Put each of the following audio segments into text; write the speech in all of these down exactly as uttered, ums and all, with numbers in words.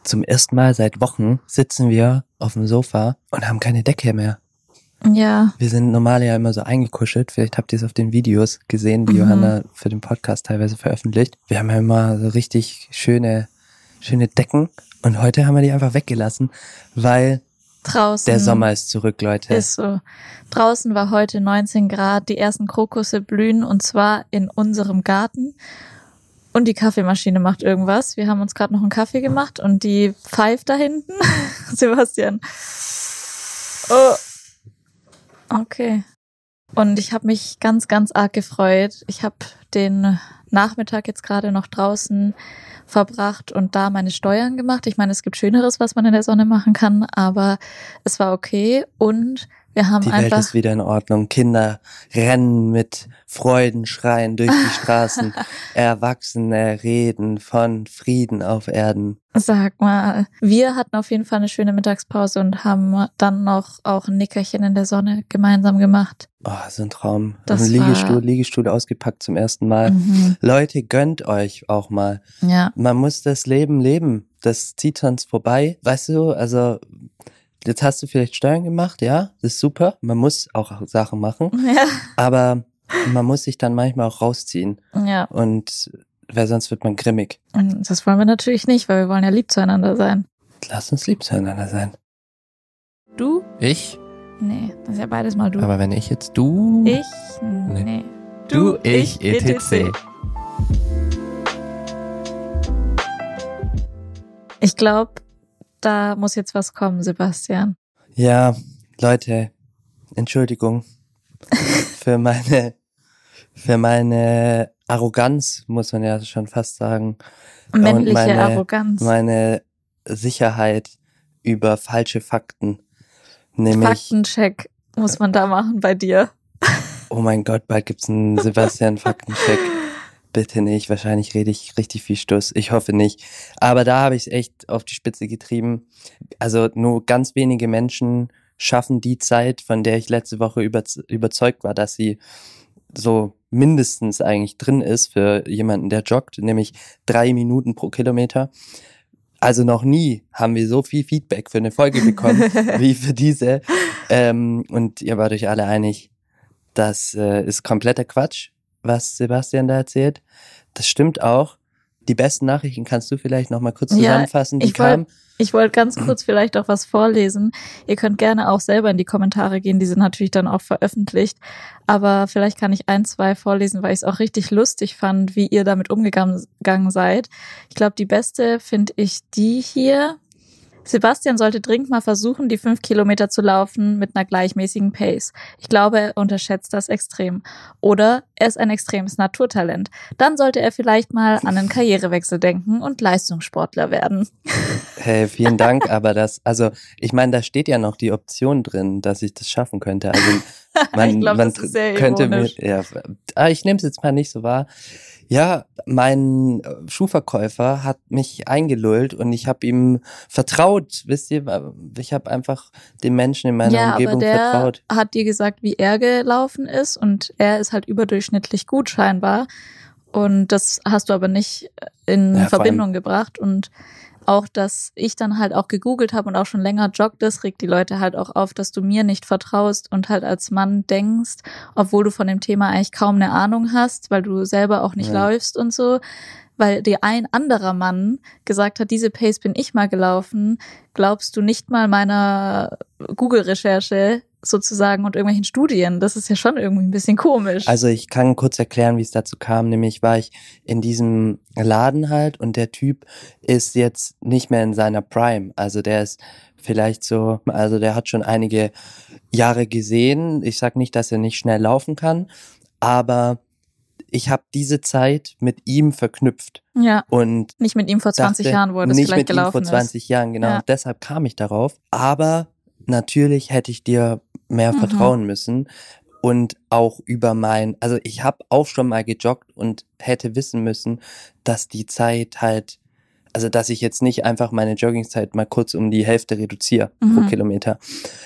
Zum ersten Mal seit Wochen sitzen wir auf dem Sofa und haben keine Decke mehr. Ja. Wir sind normal ja immer so eingekuschelt. Vielleicht habt ihr es auf den Videos gesehen, die mhm. Johanna für den Podcast teilweise veröffentlicht. Wir haben ja immer so richtig schöne, schöne Decken und heute haben wir die einfach weggelassen, weil draußen der Sommer ist zurück, Leute. Ist so. Draußen war heute neunzehn Grad, die ersten Krokusse blühen und zwar in unserem Garten. Und die Kaffeemaschine macht irgendwas. Wir haben uns gerade noch einen Kaffee gemacht und die pfeift da hinten. Sebastian. Oh. Okay. Und ich habe mich ganz, ganz arg gefreut. Ich habe den Nachmittag jetzt gerade noch draußen verbracht und da meine Steuern gemacht. Ich meine, es gibt Schöneres, was man in der Sonne machen kann, aber es war okay und wir haben die einfach... Die Welt ist wieder in Ordnung. Kinder rennen mit Freudenschreien durch die Straßen. Erwachsene reden von Frieden auf Erden. Sag mal, wir hatten auf jeden Fall eine schöne Mittagspause und haben dann noch auch ein Nickerchen in der Sonne gemeinsam gemacht. Oh, so ein Traum. Das ein Liegestuhl, war... Liegestuhl ausgepackt zum ersten Mal. Mhm. Leute, gönnt euch auch mal. Ja. Man muss das Leben leben. Das zieht sonst vorbei. Weißt du, also... Jetzt hast du vielleicht Steuern gemacht, ja, das ist super. Man muss auch Sachen machen, ja. aber man muss sich dann manchmal auch rausziehen. Ja. Und weil sonst wird man grimmig. Und das wollen wir natürlich nicht, weil wir wollen ja lieb zueinander sein. Lass uns lieb zueinander sein. Du? Ich? Nee, das ist ja beides mal du. Aber wenn ich jetzt du... Ich? Nee. nee. Du, ich, et cetera. Ich glaube, da muss jetzt was kommen, Sebastian. Ja, Leute, Entschuldigung für meine für meine Arroganz, muss man ja schon fast sagen. Männliche Und meine, Arroganz. Meine Sicherheit über falsche Fakten. Nämlich, Faktencheck muss man da machen bei dir. Oh mein Gott, bald gibt's einen Sebastian-Faktencheck. Bitte nicht, wahrscheinlich rede ich richtig viel Stuss. Ich hoffe nicht. Aber da habe ich es echt auf die Spitze getrieben. Also nur ganz wenige Menschen schaffen die Zeit, von der ich letzte Woche über, überzeugt war, dass sie so mindestens eigentlich drin ist für jemanden, der joggt, nämlich drei Minuten pro Kilometer. Also noch nie haben wir so viel Feedback für eine Folge bekommen wie für diese. Ähm, und ihr wart euch alle einig, das äh, ist kompletter Quatsch, was Sebastian da erzählt. Das stimmt auch. Die besten Nachrichten kannst du vielleicht noch mal kurz zusammenfassen, ja, die kamen. Ich wollte ganz kurz vielleicht auch was vorlesen. Ihr könnt gerne auch selber in die Kommentare gehen, die sind natürlich dann auch veröffentlicht. Aber vielleicht kann ich ein, zwei vorlesen, weil ich es auch richtig lustig fand, wie ihr damit umgegangen seid. Ich glaube, die beste finde ich die hier. Sebastian sollte dringend mal versuchen, die fünf Kilometer zu laufen mit einer gleichmäßigen Pace. Ich glaube, er unterschätzt das extrem. Oder er ist ein extremes Naturtalent. Dann sollte er vielleicht mal an einen Karrierewechsel denken und Leistungssportler werden. Hey, vielen Dank, aber das, also ich meine, da steht ja noch die Option drin, dass ich das schaffen könnte. Also man, ich glaube, man das ist sehr könnte ironisch. mir, ja, ich nehme es jetzt mal nicht so wahr. Ja, mein Schuhverkäufer hat mich eingelullt und ich habe ihm vertraut, wisst ihr, ich habe einfach den Menschen in meiner ja, Umgebung aber der vertraut. Hat dir gesagt, wie er gelaufen ist und er ist halt überdurchschnittlich gut scheinbar und das hast du aber nicht in Ja, Verbindung gebracht und auch, dass ich dann halt auch gegoogelt habe und auch schon länger joggt, das regt die Leute halt auch auf, dass du mir nicht vertraust und halt als Mann denkst, obwohl du von dem Thema eigentlich kaum eine Ahnung hast, weil du selber auch nicht ja. läufst und so, weil dir ein anderer Mann gesagt hat, diese Pace bin ich mal gelaufen, glaubst du nicht mal meiner Google-Recherche sozusagen und irgendwelchen Studien. Das ist ja schon irgendwie ein bisschen komisch. Also ich kann kurz erklären, wie es dazu kam. Nämlich war ich in diesem Laden halt und der Typ ist jetzt nicht mehr in seiner Prime. Also der ist vielleicht so, also der hat schon einige Jahre gesehen. Ich sag nicht, dass er nicht schnell laufen kann, aber ich habe diese Zeit mit ihm verknüpft. Ja, und nicht mit ihm vor zwanzig dachte, Jahren, wo er das vielleicht gelaufen ist. Nicht mit ihm vor zwanzig ist. Jahren, genau. Ja. Deshalb kam ich darauf. Aber natürlich hätte ich dir mehr mhm. vertrauen müssen und auch über mein, also ich habe auch schon mal gejoggt und hätte wissen müssen, dass die Zeit halt, also dass ich jetzt nicht einfach meine Joggingzeit mal kurz um die Hälfte reduziere mhm. pro Kilometer.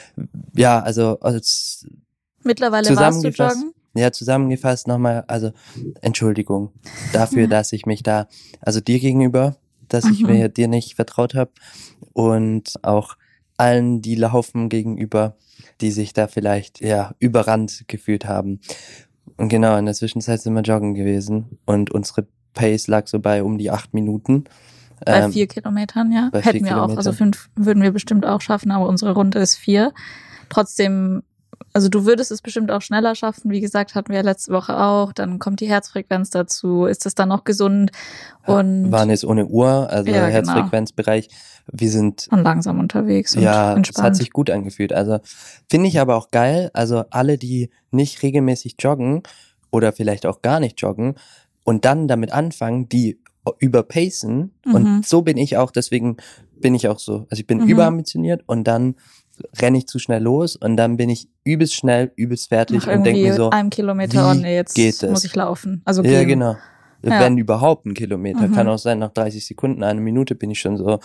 Ja, also als mittlerweile warst du joggen? Ja, zusammengefasst nochmal, also Entschuldigung dafür, dass ich mich da, also dir gegenüber, dass ich Mhm. mir dir nicht vertraut habe und auch allen, die laufen gegenüber, die sich da vielleicht ja überrannt gefühlt haben. Und genau, in der Zwischenzeit sind wir joggen gewesen und unsere Pace lag so bei um die acht Minuten. Bei Ähm, vier Kilometern, ja. bei vier Hätten wir auch. Also Kilometern. fünf würden wir bestimmt auch schaffen, aber unsere Runde ist vier. Trotzdem, also du würdest es bestimmt auch schneller schaffen. Wie gesagt, hatten wir ja letzte Woche auch. Dann kommt die Herzfrequenz dazu. Ist das dann noch gesund? Und waren jetzt ohne Uhr, also Ja, genau. Herzfrequenzbereich. Wir sind und langsam unterwegs und ja, es hat entspannt. sich gut angefühlt. Also finde ich aber auch geil. Also alle, die nicht regelmäßig joggen oder vielleicht auch gar nicht joggen und dann damit anfangen, die überpacen. Mhm. Und so bin ich auch, deswegen bin ich auch so. Also ich bin Mhm. überambitioniert und dann renne ich zu schnell los und dann bin ich übelst schnell, übelst fertig Nach und denke irgendwie mir so, einem Kilometer, oh wie nee, jetzt geht das? muss ich laufen. Also ja, gehen. genau. Ja. Wenn überhaupt ein Kilometer. Mhm. Kann auch sein, nach dreißig Sekunden, eine Minute bin ich schon so.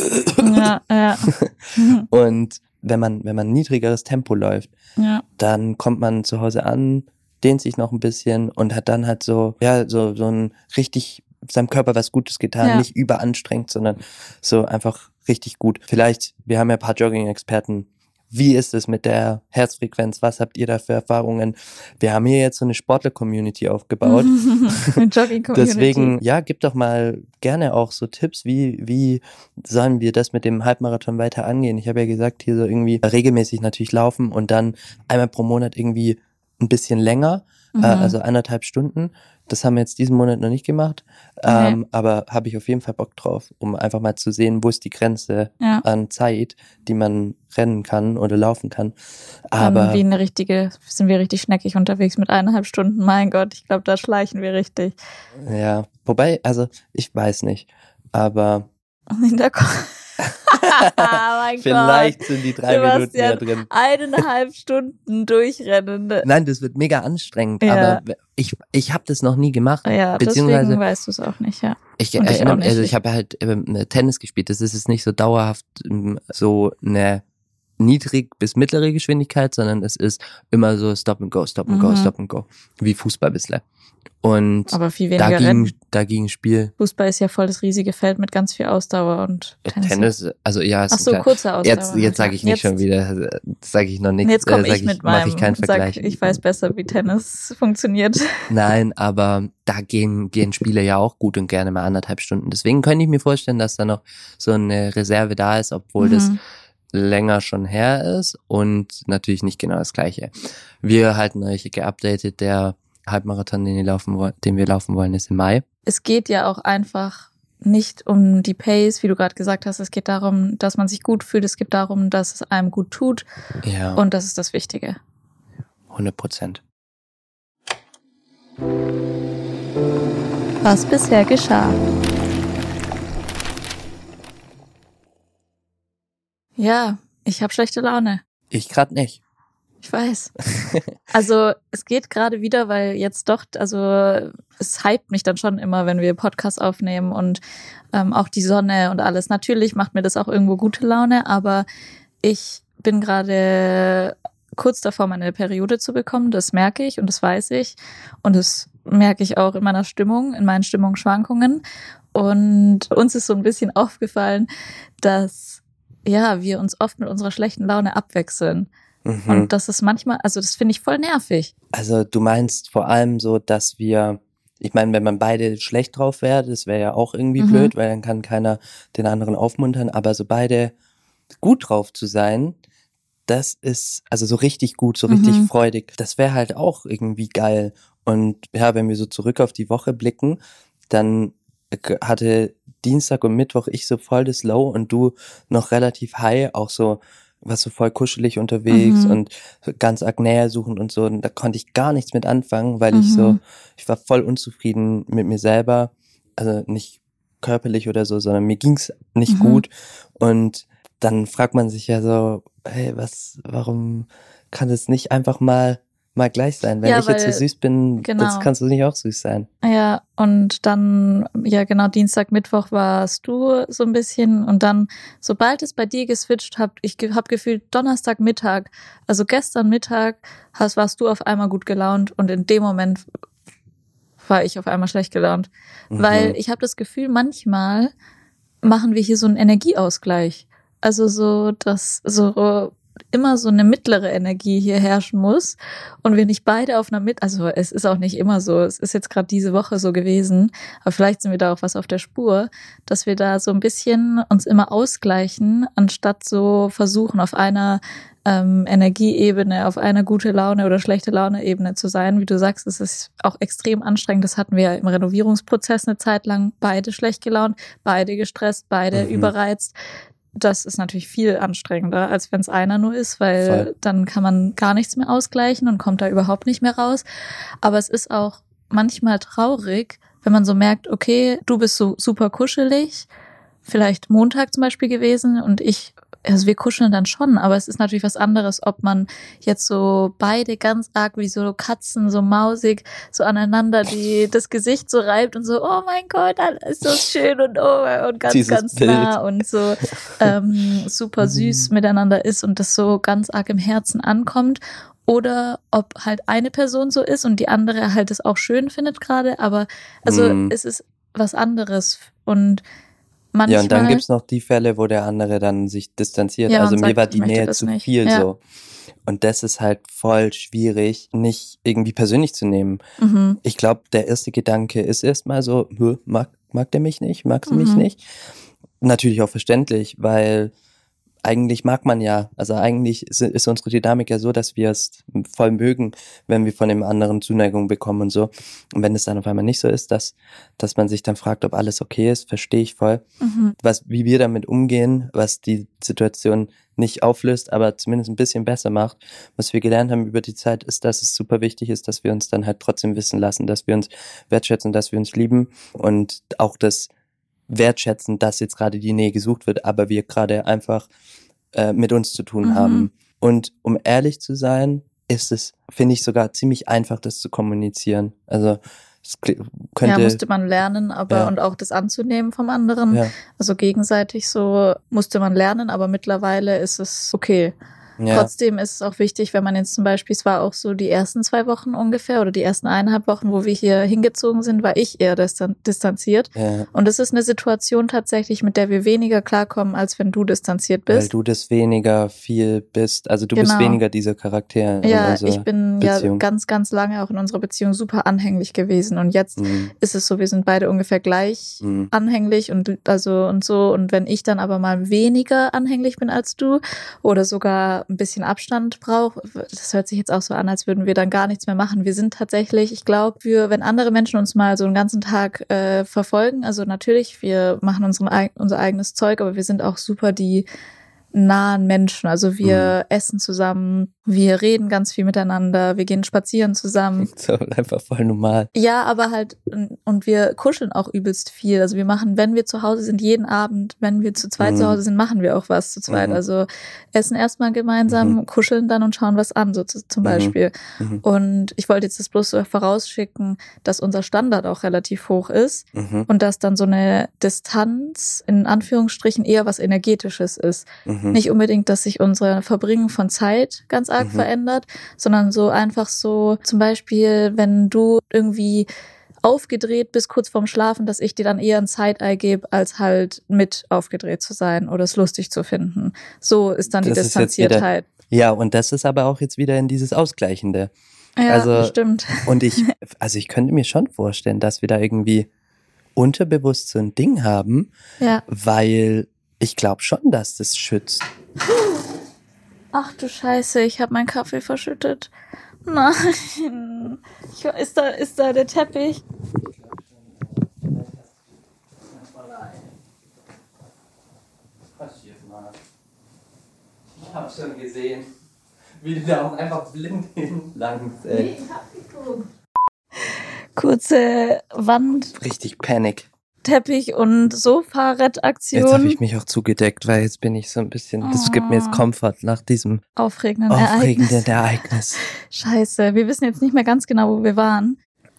Ja, ja. Mhm. Und wenn man, wenn man niedrigeres Tempo läuft, Ja. dann kommt man zu Hause an, dehnt sich noch ein bisschen und hat dann halt so, ja, so, so ein richtig, seinem Körper was Gutes getan, Ja. nicht überanstrengt, sondern so einfach richtig gut. Vielleicht, wir haben ja ein paar Jogging-Experten. Wie ist es mit der Herzfrequenz? Was habt ihr da für Erfahrungen? Wir haben hier jetzt so eine Sportler-Community aufgebaut. Eine Jogging-Community. Deswegen, ja, gib doch mal gerne auch so Tipps, wie, wie sollen wir das mit dem Halbmarathon weiter angehen? Ich habe ja gesagt, hier so irgendwie regelmäßig natürlich laufen und dann einmal pro Monat irgendwie ein bisschen länger, Mhm. äh, also anderthalb Stunden. Das haben wir jetzt diesen Monat noch nicht gemacht, Nee. ähm, aber habe ich auf jeden Fall Bock drauf, um einfach mal zu sehen, wo ist die Grenze Ja. an Zeit, die man rennen kann oder laufen kann. Dann Aber wie eine richtige, sind wir richtig schneckig unterwegs mit eineinhalb Stunden. Mein Gott, ich glaube, da schleichen wir richtig. ja, wobei, also ich weiß nicht, aber In der Ko- mein vielleicht sind die drei Sebastian, Minuten mehr drin. Gott, eineinhalb Stunden durchrennen. Nein, das wird mega anstrengend, Ja. aber ich, ich habe das noch nie gemacht. Ja, Beziehungsweise deswegen weißt du es auch nicht, ja. ich Und ich erinnere auch mich, nicht. also ich habe halt ähm, Tennis gespielt. Das ist jetzt nicht so dauerhaft ähm, so eine niedrig bis mittlere Geschwindigkeit, sondern es ist immer so Stop and Go, Stop and Go, Mhm. Stop and Go, wie Fußball ein bisschen. Und Aber viel da weniger ging, Rennen. da ging Spiel. Fußball ist ja voll das riesige Feld mit ganz viel Ausdauer und Tennis. Tennis, also ja, ist Ach so, klar. kurze Ausdauer. Jetzt, jetzt sage ich nicht Jetzt- schon wieder, sage ich noch nichts. Jetzt komme äh, sag ich mit mach meinem, ich keinen sag, Vergleich. ich weiß besser, wie Tennis funktioniert. Nein, aber da gehen, gehen Spiele ja auch gut und gerne mal anderthalb Stunden. Deswegen könnte ich mir vorstellen, dass da noch so eine Reserve da ist, obwohl das Mhm. länger schon her ist und natürlich nicht genau das Gleiche. Wir halten euch geupdatet. Der Halbmarathon, den wir laufen wollen, den wir laufen wollen, ist im Mai. Es geht ja auch einfach nicht um die Pace, wie du gerade gesagt hast. Es geht darum, dass man sich gut fühlt. Es geht darum, dass es einem gut tut. Ja, Und das ist das Wichtige. hundert Prozent. Was bisher geschah. Ja, ich habe schlechte Laune. Ich grad nicht. Ich weiß. Also es geht gerade wieder, weil jetzt doch, also es hypt mich dann schon immer, wenn wir Podcasts aufnehmen und ähm, auch die Sonne und alles. Natürlich macht mir das auch irgendwo gute Laune, aber ich bin gerade kurz davor, meine Periode zu bekommen. Das merke ich und das weiß ich. Und das merke ich auch in meiner Stimmung, in meinen Stimmungsschwankungen. Und uns ist so ein bisschen aufgefallen, dass ja wir uns oft mit unserer schlechten Laune abwechseln. Mhm. Und das ist manchmal, also das finde ich voll nervig. Also du meinst vor allem so, dass wir, ich meine, wenn man beide schlecht drauf wäre, das wäre ja auch irgendwie Mhm. blöd, weil dann kann keiner den anderen aufmuntern, aber so beide gut drauf zu sein, das ist also so richtig gut, so richtig Mhm. freudig, das wäre halt auch irgendwie geil. Und ja, wenn wir so zurück auf die Woche blicken, dann hatte Dienstag und Mittwoch ich so voll das Low und du noch relativ high, auch so warst so voll kuschelig unterwegs Mhm. und ganz arg Nähe suchen und so. Und da konnte ich gar nichts mit anfangen, weil ich Mhm. so, ich war voll unzufrieden mit mir selber. Also nicht körperlich oder so, sondern mir ging's nicht Mhm. gut. Und dann fragt man sich ja so, hey, was, warum kann es nicht einfach mal mal gleich sein? Wenn Ja, ich jetzt so weil- süß bin, genau. das kannst du nicht auch süß sein. Ja, und dann, ja genau, Dienstag, Mittwoch warst du so ein bisschen und dann, sobald es bei dir geswitcht hat, ich ge- hab gefühlt Donnerstag Mittag, also gestern Mittag, hast, warst du auf einmal gut gelaunt und in dem Moment war ich auf einmal schlecht gelaunt. Mhm. Weil ich habe das Gefühl, manchmal machen wir hier so einen Energieausgleich. Also so, dass so immer so eine mittlere Energie hier herrschen muss und wir nicht beide auf einer mit, also es ist auch nicht immer so, es ist jetzt gerade diese Woche so gewesen, aber vielleicht sind wir da auch was auf der Spur, dass wir da so ein bisschen uns immer ausgleichen, anstatt so versuchen, auf einer ähm, Energieebene, auf einer gute Laune oder schlechte Laune-Ebene zu sein. Wie du sagst, es ist auch extrem anstrengend. Das hatten wir ja im Renovierungsprozess eine Zeit lang, beide schlecht gelaunt, beide gestresst, beide mhm. überreizt. Das ist natürlich viel anstrengender, als wenn es einer nur ist, weil Voll. Dann kann man gar nichts mehr ausgleichen und kommt da überhaupt nicht mehr raus. Aber es ist auch manchmal traurig, wenn man so merkt, okay, du bist so super kuschelig, vielleicht Montag zum Beispiel gewesen und ich, also wir kuscheln dann schon, aber es ist natürlich was anderes, ob man jetzt so beide ganz arg wie so Katzen, so mausig, so aneinander die das Gesicht so reibt und so, oh mein Gott, alles ist so schön und oh, und ganz, Dieses ganz Bild. Nah und so ähm, super süß miteinander ist und das so ganz arg im Herzen ankommt. Oder ob halt eine Person so ist und die andere halt es auch schön findet gerade, aber also mm. es ist was anderes und manchmal, ja, und dann gibt's noch die Fälle, wo der andere dann sich distanziert. Ja, also mir sagt, war die Nähe zu nicht. viel ja. so. Und das ist halt voll schwierig, nicht irgendwie persönlich zu nehmen. Mhm. Ich glaube, der erste Gedanke ist erstmal so, mag, mag der mich nicht, mag sie mhm. mich nicht? Natürlich auch verständlich, weil eigentlich mag man ja, also eigentlich ist, ist unsere Dynamik ja so, dass wir es voll mögen, wenn wir von dem anderen Zuneigung bekommen und so. Und wenn es dann auf einmal nicht so ist, dass dass man sich dann fragt, ob alles okay ist, verstehe ich voll. Mhm. Was, wie wir damit umgehen, was die Situation nicht auflöst, aber zumindest ein bisschen besser macht. Was wir gelernt haben über die Zeit, ist, dass es super wichtig ist, dass wir uns dann halt trotzdem wissen lassen, dass wir uns wertschätzen, dass wir uns lieben und auch das wertschätzen, dass jetzt gerade die Nähe gesucht wird, aber wir gerade einfach äh, mit uns zu tun mhm. haben. Und um ehrlich zu sein, ist es, finde ich, sogar ziemlich einfach, das zu kommunizieren. Also es könnte... Ja, musste man lernen, aber ja. und auch das anzunehmen vom anderen. Ja. Also gegenseitig so musste man lernen, aber mittlerweile ist es okay. Ja. Trotzdem ist es auch wichtig, wenn man jetzt zum Beispiel, es war auch so die ersten zwei Wochen ungefähr oder die ersten eineinhalb Wochen, wo wir hier hingezogen sind, war ich eher distan- distanziert. Ja. Und es ist eine Situation tatsächlich, mit der wir weniger klarkommen, als wenn du distanziert bist. Weil du das weniger viel bist, also du genau. bist weniger dieser Charakter in ja, ich bin Beziehung. ja ganz, ganz lange auch in unserer Beziehung super anhänglich gewesen und jetzt mhm. ist es so, wir sind beide ungefähr gleich mhm. anhänglich und also und so und wenn ich dann aber mal weniger anhänglich bin als du oder sogar ein bisschen Abstand braucht. Das hört sich jetzt auch so an, als würden wir dann gar nichts mehr machen. Wir sind tatsächlich, ich glaube, wir, wenn andere Menschen uns mal so einen ganzen Tag äh, verfolgen, also natürlich, wir machen unseren, unser eigenes Zeug, aber wir sind auch super die nahen Menschen. Also wir mhm. essen zusammen, wir reden ganz viel miteinander, wir gehen spazieren zusammen. So einfach voll normal. Ja, aber halt, und wir kuscheln auch übelst viel. Also wir machen, wenn wir zu Hause sind, jeden Abend, wenn wir zu zweit mhm. zu Hause sind, machen wir auch was zu zweit. Mhm. Also essen erstmal gemeinsam, mhm. kuscheln dann und schauen was an, so zu, zum mhm. Beispiel. Mhm. Und ich wollte jetzt das bloß so vorausschicken, dass unser Standard auch relativ hoch ist mhm. und dass dann so eine Distanz in Anführungsstrichen eher was Energetisches ist. Mhm. Nicht unbedingt, dass sich unsere Verbringen von Zeit ganz arg mhm. verändert, sondern so einfach so, zum Beispiel, wenn du irgendwie aufgedreht bist kurz vorm Schlafen, dass ich dir dann eher ein Side-Eye gebe, als halt mit aufgedreht zu sein oder es lustig zu finden. So ist dann das die Distanziertheit. Wieder, ja, und das ist aber auch jetzt wieder in dieses Ausgleichende. Ja, also, stimmt. Und ich, also ich könnte mir schon vorstellen, dass wir da irgendwie unterbewusst so ein Ding haben, ja. weil ich glaube schon, dass das schützt. Ach du Scheiße, ich habe meinen Kaffee verschüttet. Nein. Ich, ist, da, ist da der Teppich? Ich habe schon gesehen, wie du da auch einfach blind hinlangst. Ey. Nee, ich hab geguckt. Kurze Wand. Richtig Panik. Teppich- und Sofa-Rettaktion. Jetzt habe ich mich auch zugedeckt, weil jetzt bin ich so ein bisschen, das oh. gibt mir jetzt Comfort nach diesem aufregenden, aufregenden Ereignis. Ereignis. Scheiße, wir wissen jetzt nicht mehr ganz genau, wo wir waren.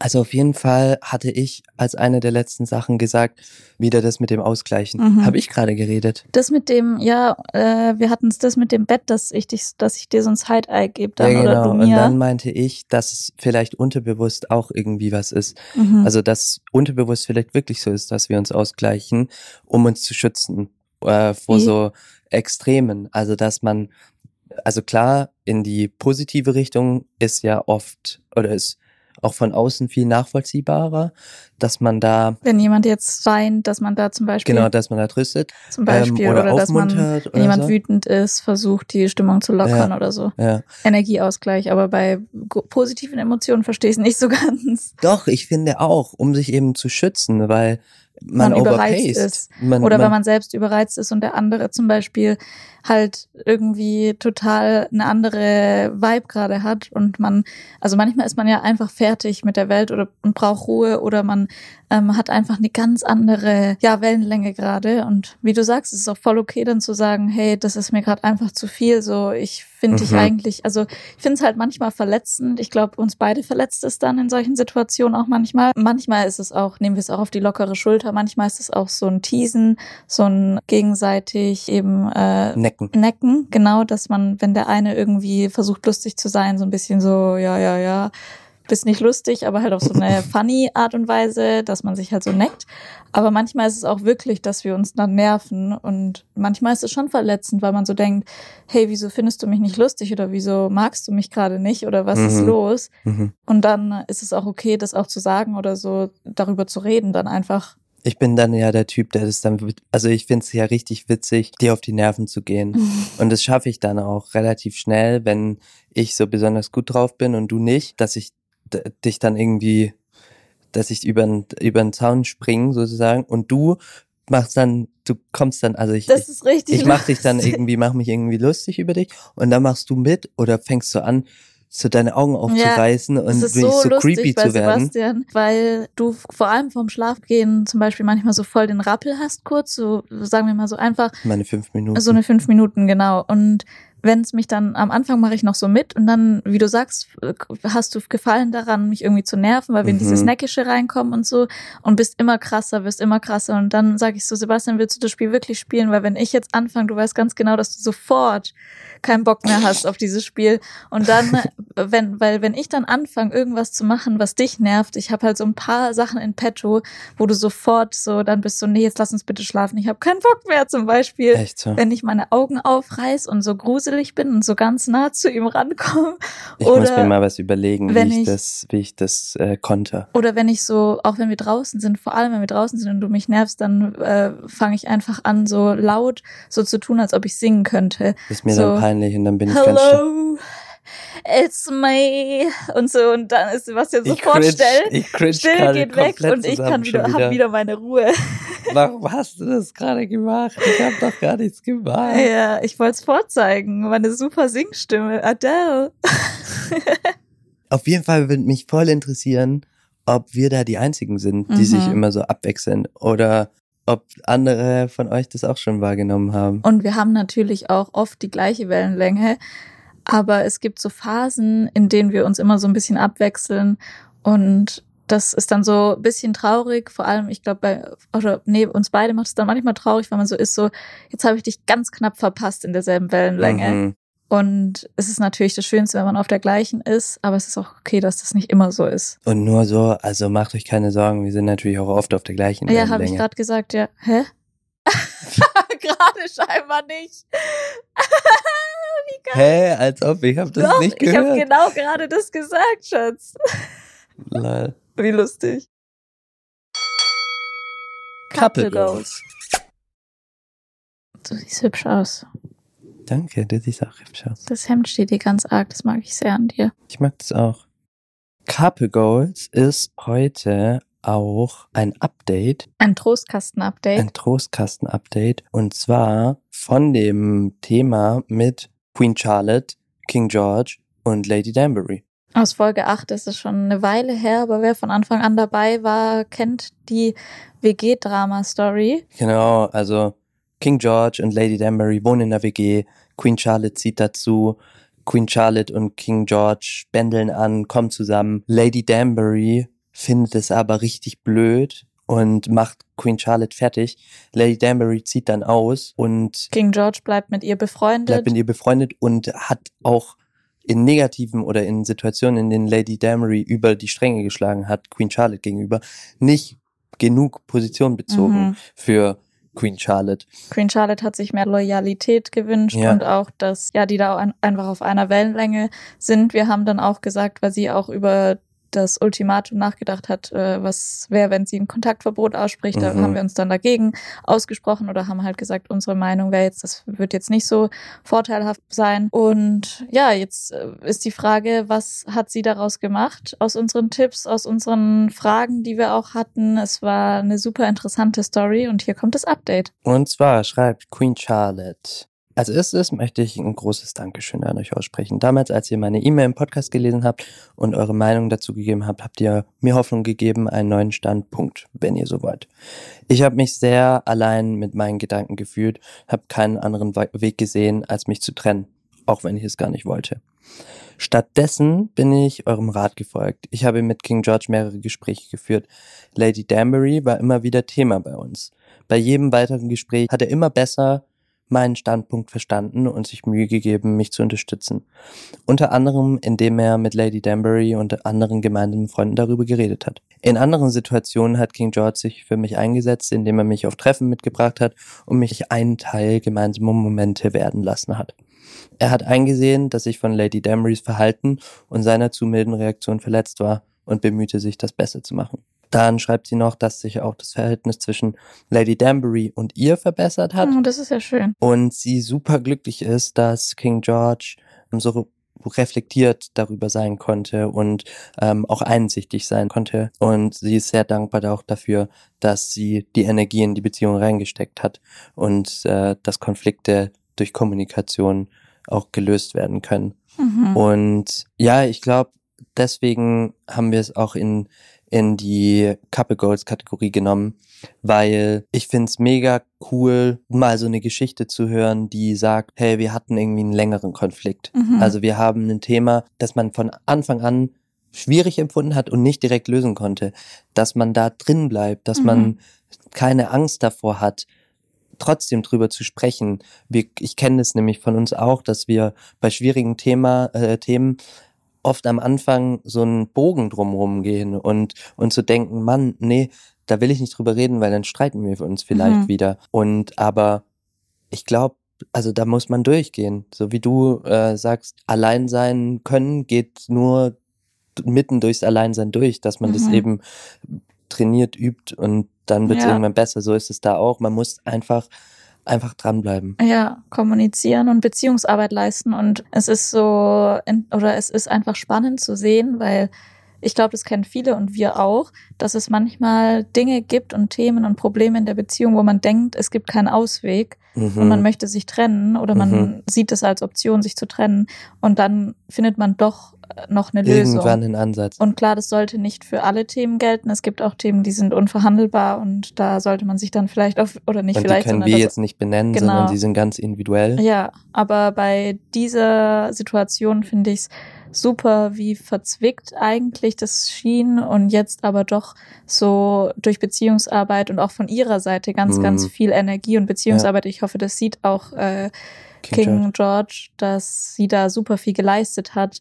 Also auf jeden Fall hatte ich als eine der letzten Sachen gesagt, wieder das mit dem Ausgleichen. Mhm. Habe ich gerade geredet? Das mit dem, ja, äh, wir hatten es das mit dem Bett, dass ich dich, dass ich dir so ein Side-Eye gebe dann Ja, oder genau. du mir. Und dann meinte ich, dass es vielleicht unterbewusst auch irgendwie was ist. Mhm. Also dass es unterbewusst vielleicht wirklich so ist, dass wir uns ausgleichen, um uns zu schützen äh, vor Wie? so Extremen. Also dass man, also klar, in die positive Richtung ist ja oft oder ist auch von außen viel nachvollziehbarer, dass man da, Wenn jemand jetzt weint, dass man da zum Beispiel, genau, dass man da tröstet zum Beispiel ähm, oder, oder dass man, aufmuntert wenn oder jemand so. wütend ist, versucht, die Stimmung zu lockern Ja. oder so. Ja. Energieausgleich, aber bei go- positiven Emotionen verstehe ich es nicht so ganz. Doch, ich finde auch, um sich eben zu schützen, weil man, Man überreizt overpaced. ist. Man, Oder man, wenn man selbst überreizt ist und der andere zum Beispiel halt irgendwie total eine andere Vibe gerade hat und man, also manchmal ist man ja einfach fertig mit der Welt oder und braucht Ruhe oder man ähm, hat einfach eine ganz andere, ja, Wellenlänge gerade und wie du sagst, es ist auch voll okay dann zu sagen, hey, das ist mir gerade einfach zu viel, so ich finde dich Mhm. eigentlich, also ich finde es halt manchmal verletzend, ich glaube, uns beide verletzt es dann in solchen Situationen auch manchmal. Manchmal ist es auch, nehmen wir es auch auf die lockere Schulter, manchmal ist es auch so ein Teasen, so ein gegenseitig eben äh, necken. Necken, genau, dass man, wenn der eine irgendwie versucht lustig zu sein, so ein bisschen so, ja, ja, ja, bist nicht lustig, aber halt auf so eine funny Art und Weise, dass man sich halt so neckt. Aber manchmal ist es auch wirklich, dass wir uns dann nerven und manchmal ist es schon verletzend, weil man so denkt, hey, wieso findest du mich nicht lustig oder wieso magst du mich gerade nicht oder was Mhm. ist los? Mhm. Und dann ist es auch okay, das auch zu sagen oder so darüber zu reden, dann einfach. Ich bin dann ja der Typ, der das dann, wit- also ich finde es ja richtig witzig, dir auf die Nerven zu gehen. Und das schaffe ich dann auch relativ schnell, wenn ich so besonders gut drauf bin und du nicht, dass ich d- dich dann irgendwie, dass ich über über den Zaun springe sozusagen und du machst dann, du kommst dann, also ich, Das ist richtig ich mach dich dann lustig. irgendwie, mach mich irgendwie lustig über dich und dann machst du mit oder fängst du an, so deine Augen aufzureißen Es und ist wirklich so so lustig creepy bei zu werden. Sebastian, weil du vor allem vorm Schlafgehen zum Beispiel manchmal so voll den Rappel hast kurz, so sagen wir mal so einfach, Meine fünf Minuten. so eine fünf Minuten, genau. Und wenn es mich dann, am Anfang mache ich noch so mit und dann, wie du sagst, hast du Gefallen daran, mich irgendwie zu nerven, weil wir in dieses Mhm. Neckische reinkommen und so und bist immer krasser, wirst immer krasser und dann sage ich so, Sebastian, willst du das Spiel wirklich spielen? Weil wenn ich jetzt anfange, du weißt ganz genau, dass du sofort keinen Bock mehr hast auf dieses Spiel und dann, wenn, weil wenn ich dann anfange, irgendwas zu machen, was dich nervt, ich habe halt so ein paar Sachen in petto, wo du sofort so, dann bist du, nee, jetzt lass uns bitte schlafen, ich habe keinen Bock mehr zum Beispiel. Echt so? Wenn ich meine Augen aufreiß und so gruselig bin und so ganz nah zu ihm rankomme. Ich muss mir Oder, mal was überlegen, wie wenn ich, ich- das, wie ich das äh, konnte. oder wenn ich so, auch wenn wir draußen sind, vor allem wenn wir draußen sind und du mich nervst, dann äh, fange ich einfach an, so laut so zu tun, als ob ich singen könnte. Das ist mir so, dann peinlich und dann bin ich ganz still. Hello, it's me. Und so, und dann ist Sebastian Ich sofort cringe, still. ich cringe Still gerade geht weg komplett und ich zusammen kann wieder, schon hab wieder meine Ruhe. Warum hast du das gerade gemacht? Ich habe doch gar nichts gemacht. Ja, ich wollte es vorzeigen. Meine super Singstimme. Adele. Auf jeden Fall würde mich voll interessieren, ob wir da die Einzigen sind, die Mhm. sich immer so abwechseln oder ob andere von euch das auch schon wahrgenommen haben. Und wir haben natürlich auch oft die gleiche Wellenlänge, aber es gibt so Phasen, in denen wir uns immer so ein bisschen abwechseln und das ist dann so ein bisschen traurig, vor allem, ich glaube, bei, oder nee, uns beide macht es dann manchmal traurig, weil man so ist, so, jetzt habe ich dich ganz knapp verpasst in derselben Wellenlänge. Mhm. Und es ist natürlich das Schönste, wenn man auf der gleichen ist, aber es ist auch okay, dass das nicht immer so ist. Und nur so, also macht euch keine Sorgen, wir sind natürlich auch oft auf der gleichen Ja, habe ich Wellenlänge. gerade gesagt, ja. Hä? Gerade scheinbar nicht. Wie geil. Hä, als ob, ich habe das Doch, nicht ich habe gehört. genau gerade das gesagt, Schatz. Lol. Wie lustig. Couple Goals. Du siehst hübsch aus. Danke, du siehst auch hübsch aus. Das Hemd steht dir ganz arg, das mag ich sehr an dir. Ich mag das auch. Couple Goals ist heute auch ein Update, Ein Trostkasten-Update. ein Trostkasten-Update. Und zwar von dem Thema mit Queen Charlotte, King George und Lady Danbury. Aus Folge acht ist es schon eine Weile her, aber wer von Anfang an dabei war, kennt die W G-Drama-Story. Genau, also King George und Lady Danbury wohnen in der W G. Queen Charlotte zieht dazu. Queen Charlotte und King George bändeln an, kommen zusammen. Lady Danbury findet es aber richtig blöd und macht Queen Charlotte fertig. Lady Danbury zieht dann aus und King George bleibt mit ihr befreundet. Bleibt mit ihr befreundet und hat auch in negativen oder in Situationen, in denen Lady Danbury über die Stränge geschlagen hat, Queen Charlotte gegenüber, nicht genug Position bezogen mhm. für Queen Charlotte. Queen Charlotte hat sich mehr Loyalität gewünscht ja. und auch, dass ja die da ein, einfach auf einer Wellenlänge sind. Wir haben dann auch gesagt, weil sie auch über das Ultimatum nachgedacht hat, äh, was wäre, wenn sie ein Kontaktverbot ausspricht. Mhm. Da haben wir uns dann dagegen ausgesprochen oder haben halt gesagt, unsere Meinung wäre jetzt, das wird jetzt nicht so vorteilhaft sein. Und ja, jetzt äh, ist die Frage, was hat sie daraus gemacht? Aus unseren Tipps, aus unseren Fragen, die wir auch hatten. Es war eine super interessante Story und hier kommt das Update. Und zwar schreibt Queen Charlotte: Als erstes möchte ich ein großes Dankeschön an euch aussprechen. Damals, als ihr meine E-Mail im Podcast gelesen habt und eure Meinung dazu gegeben habt, habt ihr mir Hoffnung gegeben, einen neuen Standpunkt, wenn ihr so wollt. Ich habe mich sehr allein mit meinen Gedanken gefühlt, habe keinen anderen Weg gesehen, als mich zu trennen, auch wenn ich es gar nicht wollte. Stattdessen bin ich eurem Rat gefolgt. Ich habe mit King George mehrere Gespräche geführt. Lady Danbury war immer wieder Thema bei uns. Bei jedem weiteren Gespräch hat er immer besser meinen Standpunkt verstanden und sich Mühe gegeben, mich zu unterstützen. Unter anderem, indem er mit Lady Danbury und anderen gemeinsamen Freunden darüber geredet hat. In anderen Situationen hat King George sich für mich eingesetzt, indem er mich auf Treffen mitgebracht hat und mich einen Teil gemeinsamer Momente werden lassen hat. Er hat eingesehen, dass ich von Lady Danburys Verhalten und seiner zu milden Reaktion verletzt war und bemühte sich, das besser zu machen. Dann schreibt sie noch, dass sich auch das Verhältnis zwischen Lady Danbury und ihr verbessert hat. Oh, das ist ja schön. Und sie super glücklich ist, dass King George so reflektiert darüber sein konnte und ähm, auch einsichtig sein konnte. Und sie ist sehr dankbar auch dafür, dass sie die Energie in die Beziehung reingesteckt hat und äh, dass Konflikte durch Kommunikation auch gelöst werden können. Mhm. Und ja, ich glaube, deswegen haben wir es auch in in die Couple Goals Kategorie genommen, weil ich find's mega cool, mal so eine Geschichte zu hören, die sagt, hey, wir hatten irgendwie einen längeren Konflikt. Mhm. Also wir haben ein Thema, das man von Anfang an schwierig empfunden hat und nicht direkt lösen konnte, dass man da drin bleibt, dass mhm. man keine Angst davor hat, trotzdem drüber zu sprechen. Wir, ich kenne das nämlich von uns auch, dass wir bei schwierigen Thema, äh, Themen oft am Anfang so einen Bogen drumherum gehen und und zu denken, Mann, nee, da will ich nicht drüber reden, weil dann streiten wir uns vielleicht mhm. wieder. Und aber ich glaube, also da muss man durchgehen. So wie du äh, sagst, allein sein können geht nur mitten durchs Alleinsein durch, dass man mhm. das eben trainiert, übt und dann wird es ja. irgendwann besser. So ist es da auch. Man muss einfach Einfach dranbleiben. Ja, kommunizieren und Beziehungsarbeit leisten. Und es ist so, oder es ist einfach spannend zu sehen, weil ich glaube, das kennen viele und wir auch, dass es manchmal Dinge gibt und Themen und Probleme in der Beziehung, wo man denkt, es gibt keinen Ausweg mhm. und man möchte sich trennen oder man mhm. sieht es als Option, sich zu trennen. Und dann findet man doch noch eine Lösung. Irgendwann einen Ansatz. Und klar, das sollte nicht für alle Themen gelten. Es gibt auch Themen, die sind unverhandelbar und da sollte man sich dann vielleicht auf, oder nicht und vielleicht. Die können wir das, jetzt nicht benennen, genau. sondern sie sind ganz individuell. Ja, aber bei dieser Situation finde ich es super, wie verzwickt eigentlich das schien und jetzt aber doch so durch Beziehungsarbeit und auch von ihrer Seite ganz, mhm. ganz viel Energie und Beziehungsarbeit. Ja. Ich hoffe, das sieht auch äh, King, King George. George, dass sie da super viel geleistet hat.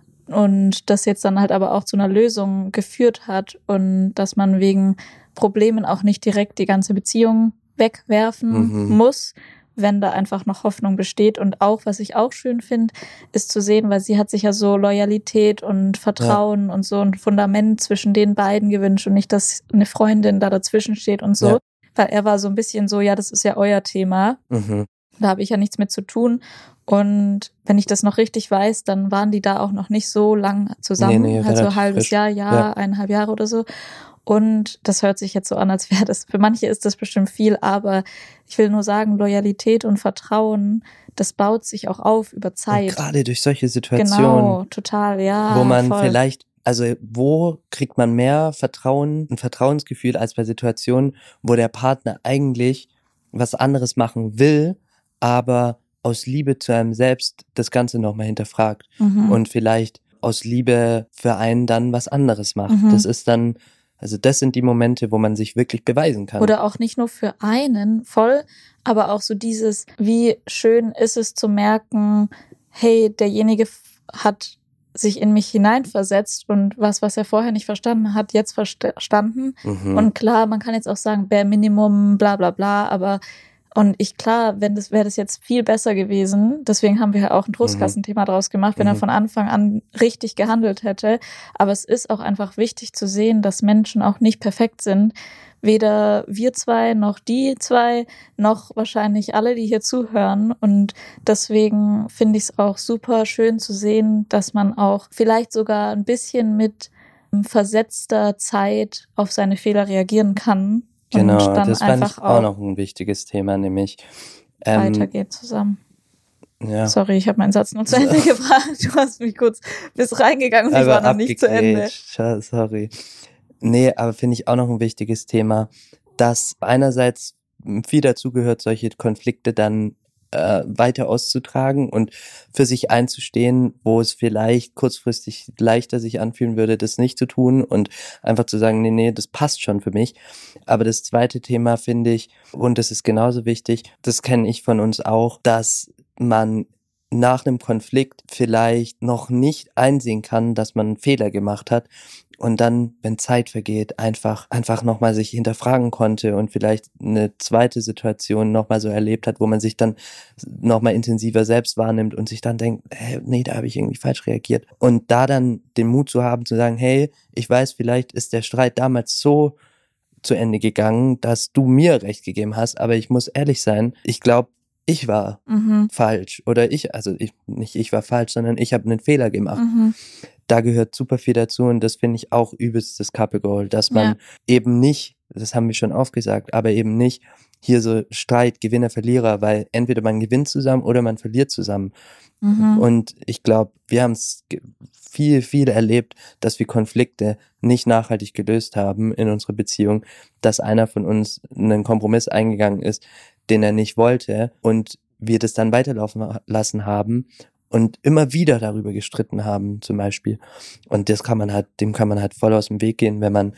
Und das jetzt dann halt aber auch zu einer Lösung geführt hat und dass man wegen Problemen auch nicht direkt die ganze Beziehung wegwerfen mhm. muss, wenn da einfach noch Hoffnung besteht. Und auch, was ich auch schön finde, ist zu sehen, weil sie hat sich ja so Loyalität und Vertrauen ja. und so ein Fundament zwischen den beiden gewünscht und nicht, dass eine Freundin da dazwischen steht und so. Ja. Weil er war so ein bisschen so, ja, das ist ja euer Thema. Mhm. Da habe ich ja nichts mit zu tun. Und wenn ich das noch richtig weiß, dann waren die da auch noch nicht so lang zusammen. Nee, nee, halt so ein halbes frisch. Jahr, Jahr, ja. eineinhalb Jahre oder so. Und das hört sich jetzt so an, als wäre das, für manche ist das bestimmt viel, aber ich will nur sagen, Loyalität und Vertrauen, das baut sich auch auf über Zeit. Und gerade durch solche Situationen. Genau, total, ja. Wo man voll. vielleicht, also wo kriegt man mehr Vertrauen, ein Vertrauensgefühl als bei Situationen, wo der Partner eigentlich was anderes machen will, aber aus Liebe zu einem selbst das Ganze nochmal hinterfragt mhm. und vielleicht aus Liebe für einen dann was anderes macht. Mhm. Das ist dann, also das sind die Momente, wo man sich wirklich beweisen kann. Oder auch nicht nur für einen voll, aber auch so dieses, wie schön ist es zu merken, hey, derjenige f- hat sich in mich hineinversetzt und was, was er vorher nicht verstanden hat, jetzt verstanden. Mhm. Und klar, man kann jetzt auch sagen, bare Minimum, bla bla bla, aber und ich, klar, wenn das wäre das jetzt viel besser gewesen, deswegen haben wir ja auch ein Trostkassenthema draus gemacht, wenn Mhm. er von Anfang an richtig gehandelt hätte. Aber es ist auch einfach wichtig zu sehen, dass Menschen auch nicht perfekt sind. Weder wir zwei, noch die zwei, noch wahrscheinlich alle, die hier zuhören. Und deswegen finde ich es auch super schön zu sehen, dass man auch vielleicht sogar ein bisschen mit versetzter Zeit auf seine Fehler reagieren kann. Genau, und dann das fand einfach ich auch auch noch ein wichtiges Thema, nämlich ähm, weitergeht zusammen. ja, Sorry, ich habe meinen Satz nur zu Ende gebracht. Du hast mich kurz bis reingegangen und ich war noch nicht zu Ende. abgegrätscht, scha- sorry. Nee, aber finde ich auch noch ein wichtiges Thema, dass einerseits viel dazu gehört, solche Konflikte dann äh, weiter auszutragen und für sich einzustehen, wo es vielleicht kurzfristig leichter sich anfühlen würde, das nicht zu tun und einfach zu sagen, nee, nee, das passt schon für mich. Aber das zweite Thema finde ich, und das ist genauso wichtig, das kenne ich von uns auch, dass man nach einem Konflikt vielleicht noch nicht einsehen kann, dass man einen Fehler gemacht hat und dann, wenn Zeit vergeht, einfach einfach nochmal sich hinterfragen konnte und vielleicht eine zweite Situation nochmal so erlebt hat, wo man sich dann nochmal intensiver selbst wahrnimmt und sich dann denkt, hey, nee, da habe ich irgendwie falsch reagiert. Und da dann den Mut zu haben, zu sagen, hey, ich weiß, vielleicht ist der Streit damals so zu Ende gegangen, dass du mir recht gegeben hast, aber ich muss ehrlich sein, ich glaube, ich war Mhm. falsch oder ich, also ich, nicht ich war falsch, sondern ich habe einen Fehler gemacht. Mhm. Da gehört super viel dazu und das finde ich auch übelst das Couple Goal, dass man Ja. eben nicht, das haben wir schon aufgesagt, aber eben nicht hier so Streit, Gewinner, Verlierer, weil entweder man gewinnt zusammen oder man verliert zusammen. Mhm. Und ich glaube, wir haben es viel, viel erlebt, dass wir Konflikte nicht nachhaltig gelöst haben in unserer Beziehung, dass einer von uns einen Kompromiss eingegangen ist, den er nicht wollte und wir das dann weiterlaufen lassen haben und immer wieder darüber gestritten haben zum Beispiel. Und das kann man halt, dem kann man halt voll aus dem Weg gehen, wenn man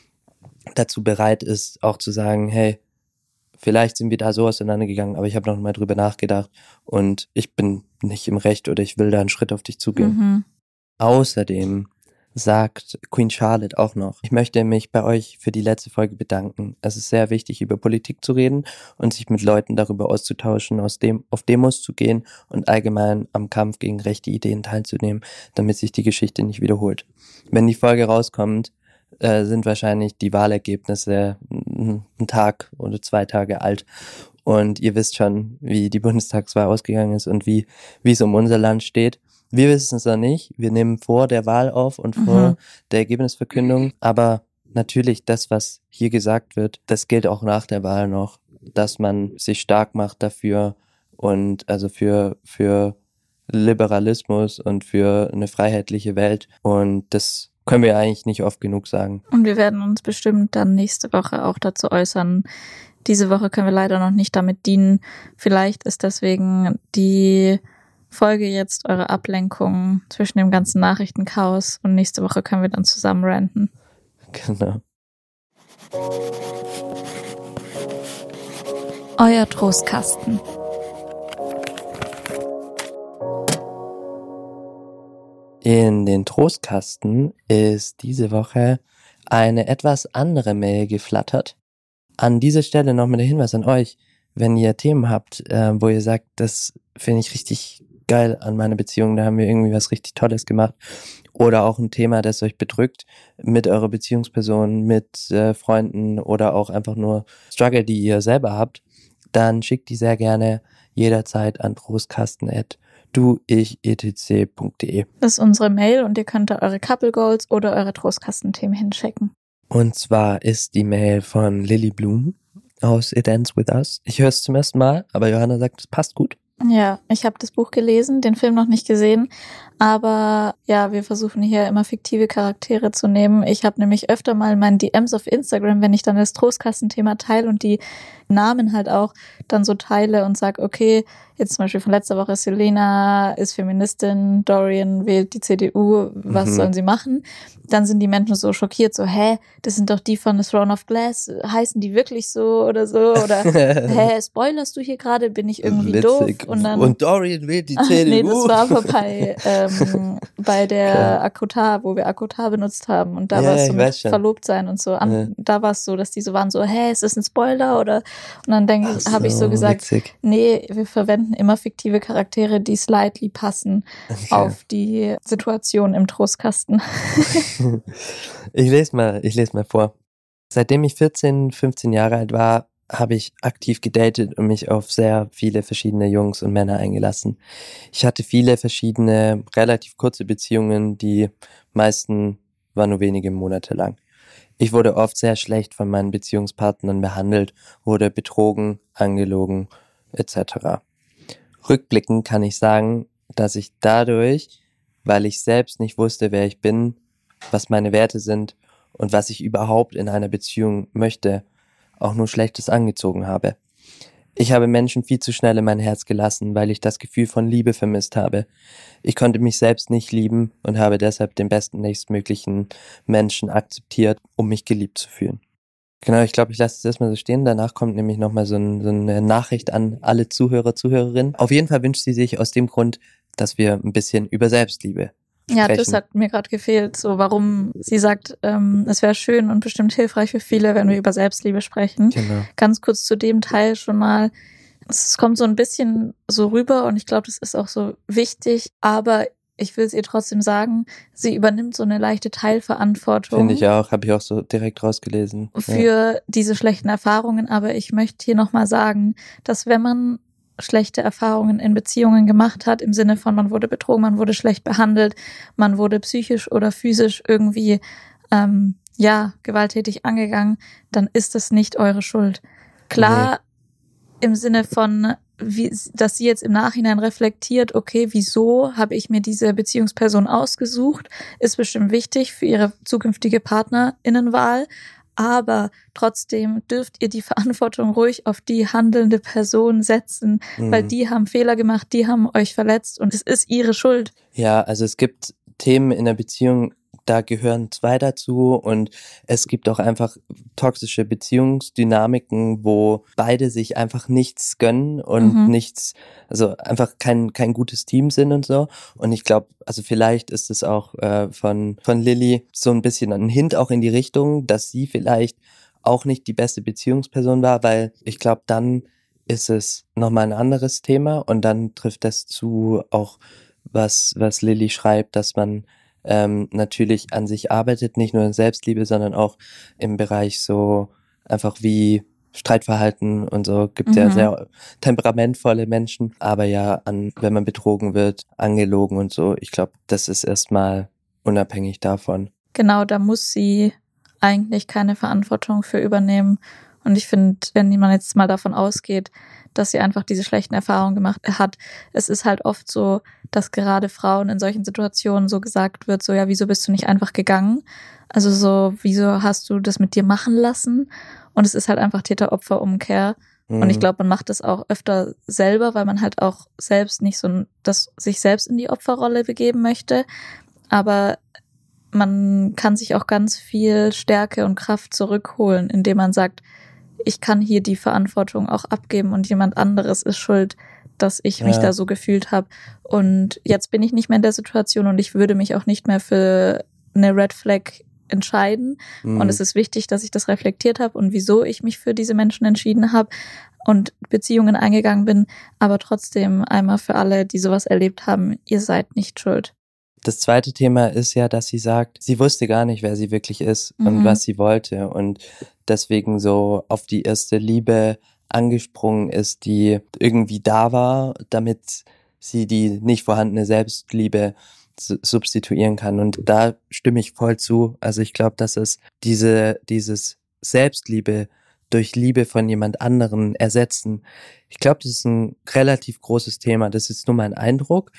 dazu bereit ist, auch zu sagen, hey, vielleicht sind wir da so auseinandergegangen, aber ich habe noch mal drüber nachgedacht und ich bin nicht im Recht oder ich will da einen Schritt auf dich zugehen. Mhm. Außerdem sagt Queen Charlotte auch noch, ich möchte mich bei euch für die letzte Folge bedanken. Es ist sehr wichtig, über Politik zu reden und sich mit Leuten darüber auszutauschen, aus dem, auf Demos zu gehen und allgemein am Kampf gegen rechte Ideen teilzunehmen, damit sich die Geschichte nicht wiederholt. Wenn die Folge rauskommt, äh, sind wahrscheinlich die Wahlergebnisse einen Tag oder zwei Tage alt. Und ihr wisst schon, wie die Bundestagswahl ausgegangen ist und wie, wie es um unser Land steht. Wir wissen es noch nicht. Wir nehmen vor der Wahl auf und vor Mhm. der Ergebnisverkündung. Aber natürlich, das, was hier gesagt wird, das gilt auch nach der Wahl noch, dass man sich stark macht dafür und also für, für Liberalismus und für eine freiheitliche Welt. Und das können wir eigentlich nicht oft genug sagen. Und wir werden uns bestimmt dann nächste Woche auch dazu äußern. Diese Woche können wir leider noch nicht damit dienen. Vielleicht ist deswegen die Folge jetzt eure Ablenkung zwischen dem ganzen Nachrichtenchaos und nächste Woche können wir dann zusammen ranten. Genau. Euer Trostkasten. In den Trostkasten ist diese Woche eine etwas andere Mail geflattert. An dieser Stelle nochmal der Hinweis an euch, wenn ihr Themen habt, äh, wo ihr sagt, das finde ich richtig geil an meiner Beziehung, da haben wir irgendwie was richtig Tolles gemacht, oder auch ein Thema, das euch bedrückt mit eurer Beziehungsperson, mit äh, Freunden oder auch einfach nur Struggle, die ihr selber habt, dann schickt die sehr gerne jederzeit an trostkasten at du ich e t c punkt d e. Das ist unsere Mail und ihr könnt da eure Couple Goals oder eure Trostkastenthemen hinschicken. Und zwar ist die Mail von Lily Bloom aus It Ends With Us. Ich höre es zum ersten Mal, aber Johanna sagt, es passt gut. Ja, ich habe das Buch gelesen, den Film noch nicht gesehen, Aber ja, wir versuchen hier immer fiktive Charaktere zu nehmen. Ich habe nämlich öfter mal in meinen D Ms auf Instagram, wenn ich dann das Trostkastenthema teile und die Namen halt auch dann so teile und sag, okay, jetzt zum Beispiel von letzter Woche, Selena ist Feministin, Dorian wählt die C D U, was Mhm. sollen sie machen? Dann sind die Menschen so schockiert, so, hä, das sind doch die von The Throne of Glass, heißen die wirklich so oder so? Oder, hä, spoilerst du hier gerade, bin ich irgendwie Witzig. doof? Und dann, Und Dorian wählt die C D U. nee, das war aber bei, ähm, bei der Akotar, wo wir Akotar benutzt haben. Und da Ja, war es ja, so ich mit weiß schon. Verlobtsein und so. An, Ja. Da war es so, dass die so waren so, hä, ist das ein Spoiler? Oder, und dann denke ich, Ach habe ich so gesagt, witzig. nee, wir verwenden immer fiktive Charaktere, die slightly passen Okay. auf die Situation im Trostkasten. Ich lese mal, ich lese mal vor. Seitdem ich vierzehn, fünfzehn Jahre alt war, habe ich aktiv gedatet und mich auf sehr viele verschiedene Jungs und Männer eingelassen. Ich hatte viele verschiedene, relativ kurze Beziehungen, die meisten waren nur wenige Monate lang. Ich wurde oft sehr schlecht von meinen Beziehungspartnern behandelt, wurde betrogen, angelogen, et cetera. Rückblickend kann ich sagen, dass ich dadurch, weil ich selbst nicht wusste, wer ich bin, was meine Werte sind und was ich überhaupt in einer Beziehung möchte, auch nur Schlechtes angezogen habe. Ich habe Menschen viel zu schnell in mein Herz gelassen, weil ich das Gefühl von Liebe vermisst habe. Ich konnte mich selbst nicht lieben und habe deshalb den besten nächstmöglichen Menschen akzeptiert, um mich geliebt zu fühlen. Genau, ich glaube, ich lasse es erstmal so stehen. Danach kommt nämlich nochmal so, ein, so eine Nachricht an alle Zuhörer, Zuhörerinnen. Auf jeden Fall wünscht sie sich aus dem Grund, dass wir ein bisschen über Selbstliebe Ja, sprechen. das hat mir gerade gefehlt, so warum sie sagt, ähm, es wäre schön und bestimmt hilfreich für viele, wenn wir über Selbstliebe sprechen. Genau. Ganz kurz zu dem Teil schon mal. Es kommt so ein bisschen so rüber und ich glaube, das ist auch so wichtig, aber ich will es ihr trotzdem sagen, sie übernimmt so eine leichte Teilverantwortung. Finde ich auch, habe ich auch so direkt rausgelesen. Für ja. diese schlechten Erfahrungen, aber ich möchte hier nochmal sagen, dass wenn man schlechte Erfahrungen in Beziehungen gemacht hat, im Sinne von man wurde betrogen, man wurde schlecht behandelt, man wurde psychisch oder physisch irgendwie ähm, ja gewalttätig angegangen, dann ist das nicht eure Schuld. Klar, nee. Im Sinne von, wie, dass sie jetzt im Nachhinein reflektiert, okay, wieso habe ich mir diese Beziehungsperson ausgesucht, ist bestimmt wichtig für ihre zukünftige PartnerInnenwahl. Aber trotzdem dürft ihr die Verantwortung ruhig auf die handelnde Person setzen, mhm. weil die haben Fehler gemacht, die haben euch verletzt und es ist ihre Schuld. Ja, also es gibt Themen in der Beziehung, da gehören zwei dazu und es gibt auch einfach toxische Beziehungsdynamiken, wo beide sich einfach nichts gönnen und mhm. nichts, also einfach kein kein gutes Team sind und so. Und ich glaube, also vielleicht ist es auch äh, von von Lilly so ein bisschen ein Hint auch in die Richtung, dass sie vielleicht auch nicht die beste Beziehungsperson war, weil ich glaube, dann ist es nochmal ein anderes Thema und dann trifft das zu auch, was was Lilly schreibt, dass man Ähm, natürlich an sich arbeitet, nicht nur in Selbstliebe, sondern auch im Bereich so einfach wie Streitverhalten und so. Gibt mhm. ja sehr temperamentvolle Menschen, aber ja, an, wenn man betrogen wird, angelogen und so, ich glaube, das ist erstmal unabhängig davon. Genau, da muss sie eigentlich keine Verantwortung für übernehmen. Und ich finde, wenn man jetzt mal davon ausgeht, dass sie einfach diese schlechten Erfahrungen gemacht hat, es ist halt oft so, dass gerade Frauen in solchen Situationen so gesagt wird, so, ja, wieso bist du nicht einfach gegangen? Also so, wieso hast du das mit dir machen lassen? Und es ist halt einfach Täter-Opfer-Umkehr. Mhm. Und ich glaube, man macht das auch öfter selber, weil man halt auch selbst nicht so, das, sich selbst in die Opferrolle begeben möchte. Aber man kann sich auch ganz viel Stärke und Kraft zurückholen, indem man sagt, ich kann hier die Verantwortung auch abgeben und jemand anderes ist schuld, dass ich mich ja. da so gefühlt habe. Und jetzt bin ich nicht mehr in der Situation und ich würde mich auch nicht mehr für eine Red Flag entscheiden. Mhm. Und es ist wichtig, dass ich das reflektiert habe und wieso ich mich für diese Menschen entschieden habe und Beziehungen eingegangen bin. Aber trotzdem einmal für alle, die sowas erlebt haben, ihr seid nicht schuld. Das zweite Thema ist ja, dass sie sagt, sie wusste gar nicht, wer sie wirklich ist mhm. und was sie wollte und deswegen so auf die erste Liebe angesprungen ist, die irgendwie da war, damit sie die nicht vorhandene Selbstliebe substituieren kann. Und da stimme ich voll zu. Also ich glaube, dass es diese dieses Selbstliebe durch Liebe von jemand anderen ersetzen, ich glaube, das ist ein relativ großes Thema. Das ist nur mein Eindruck.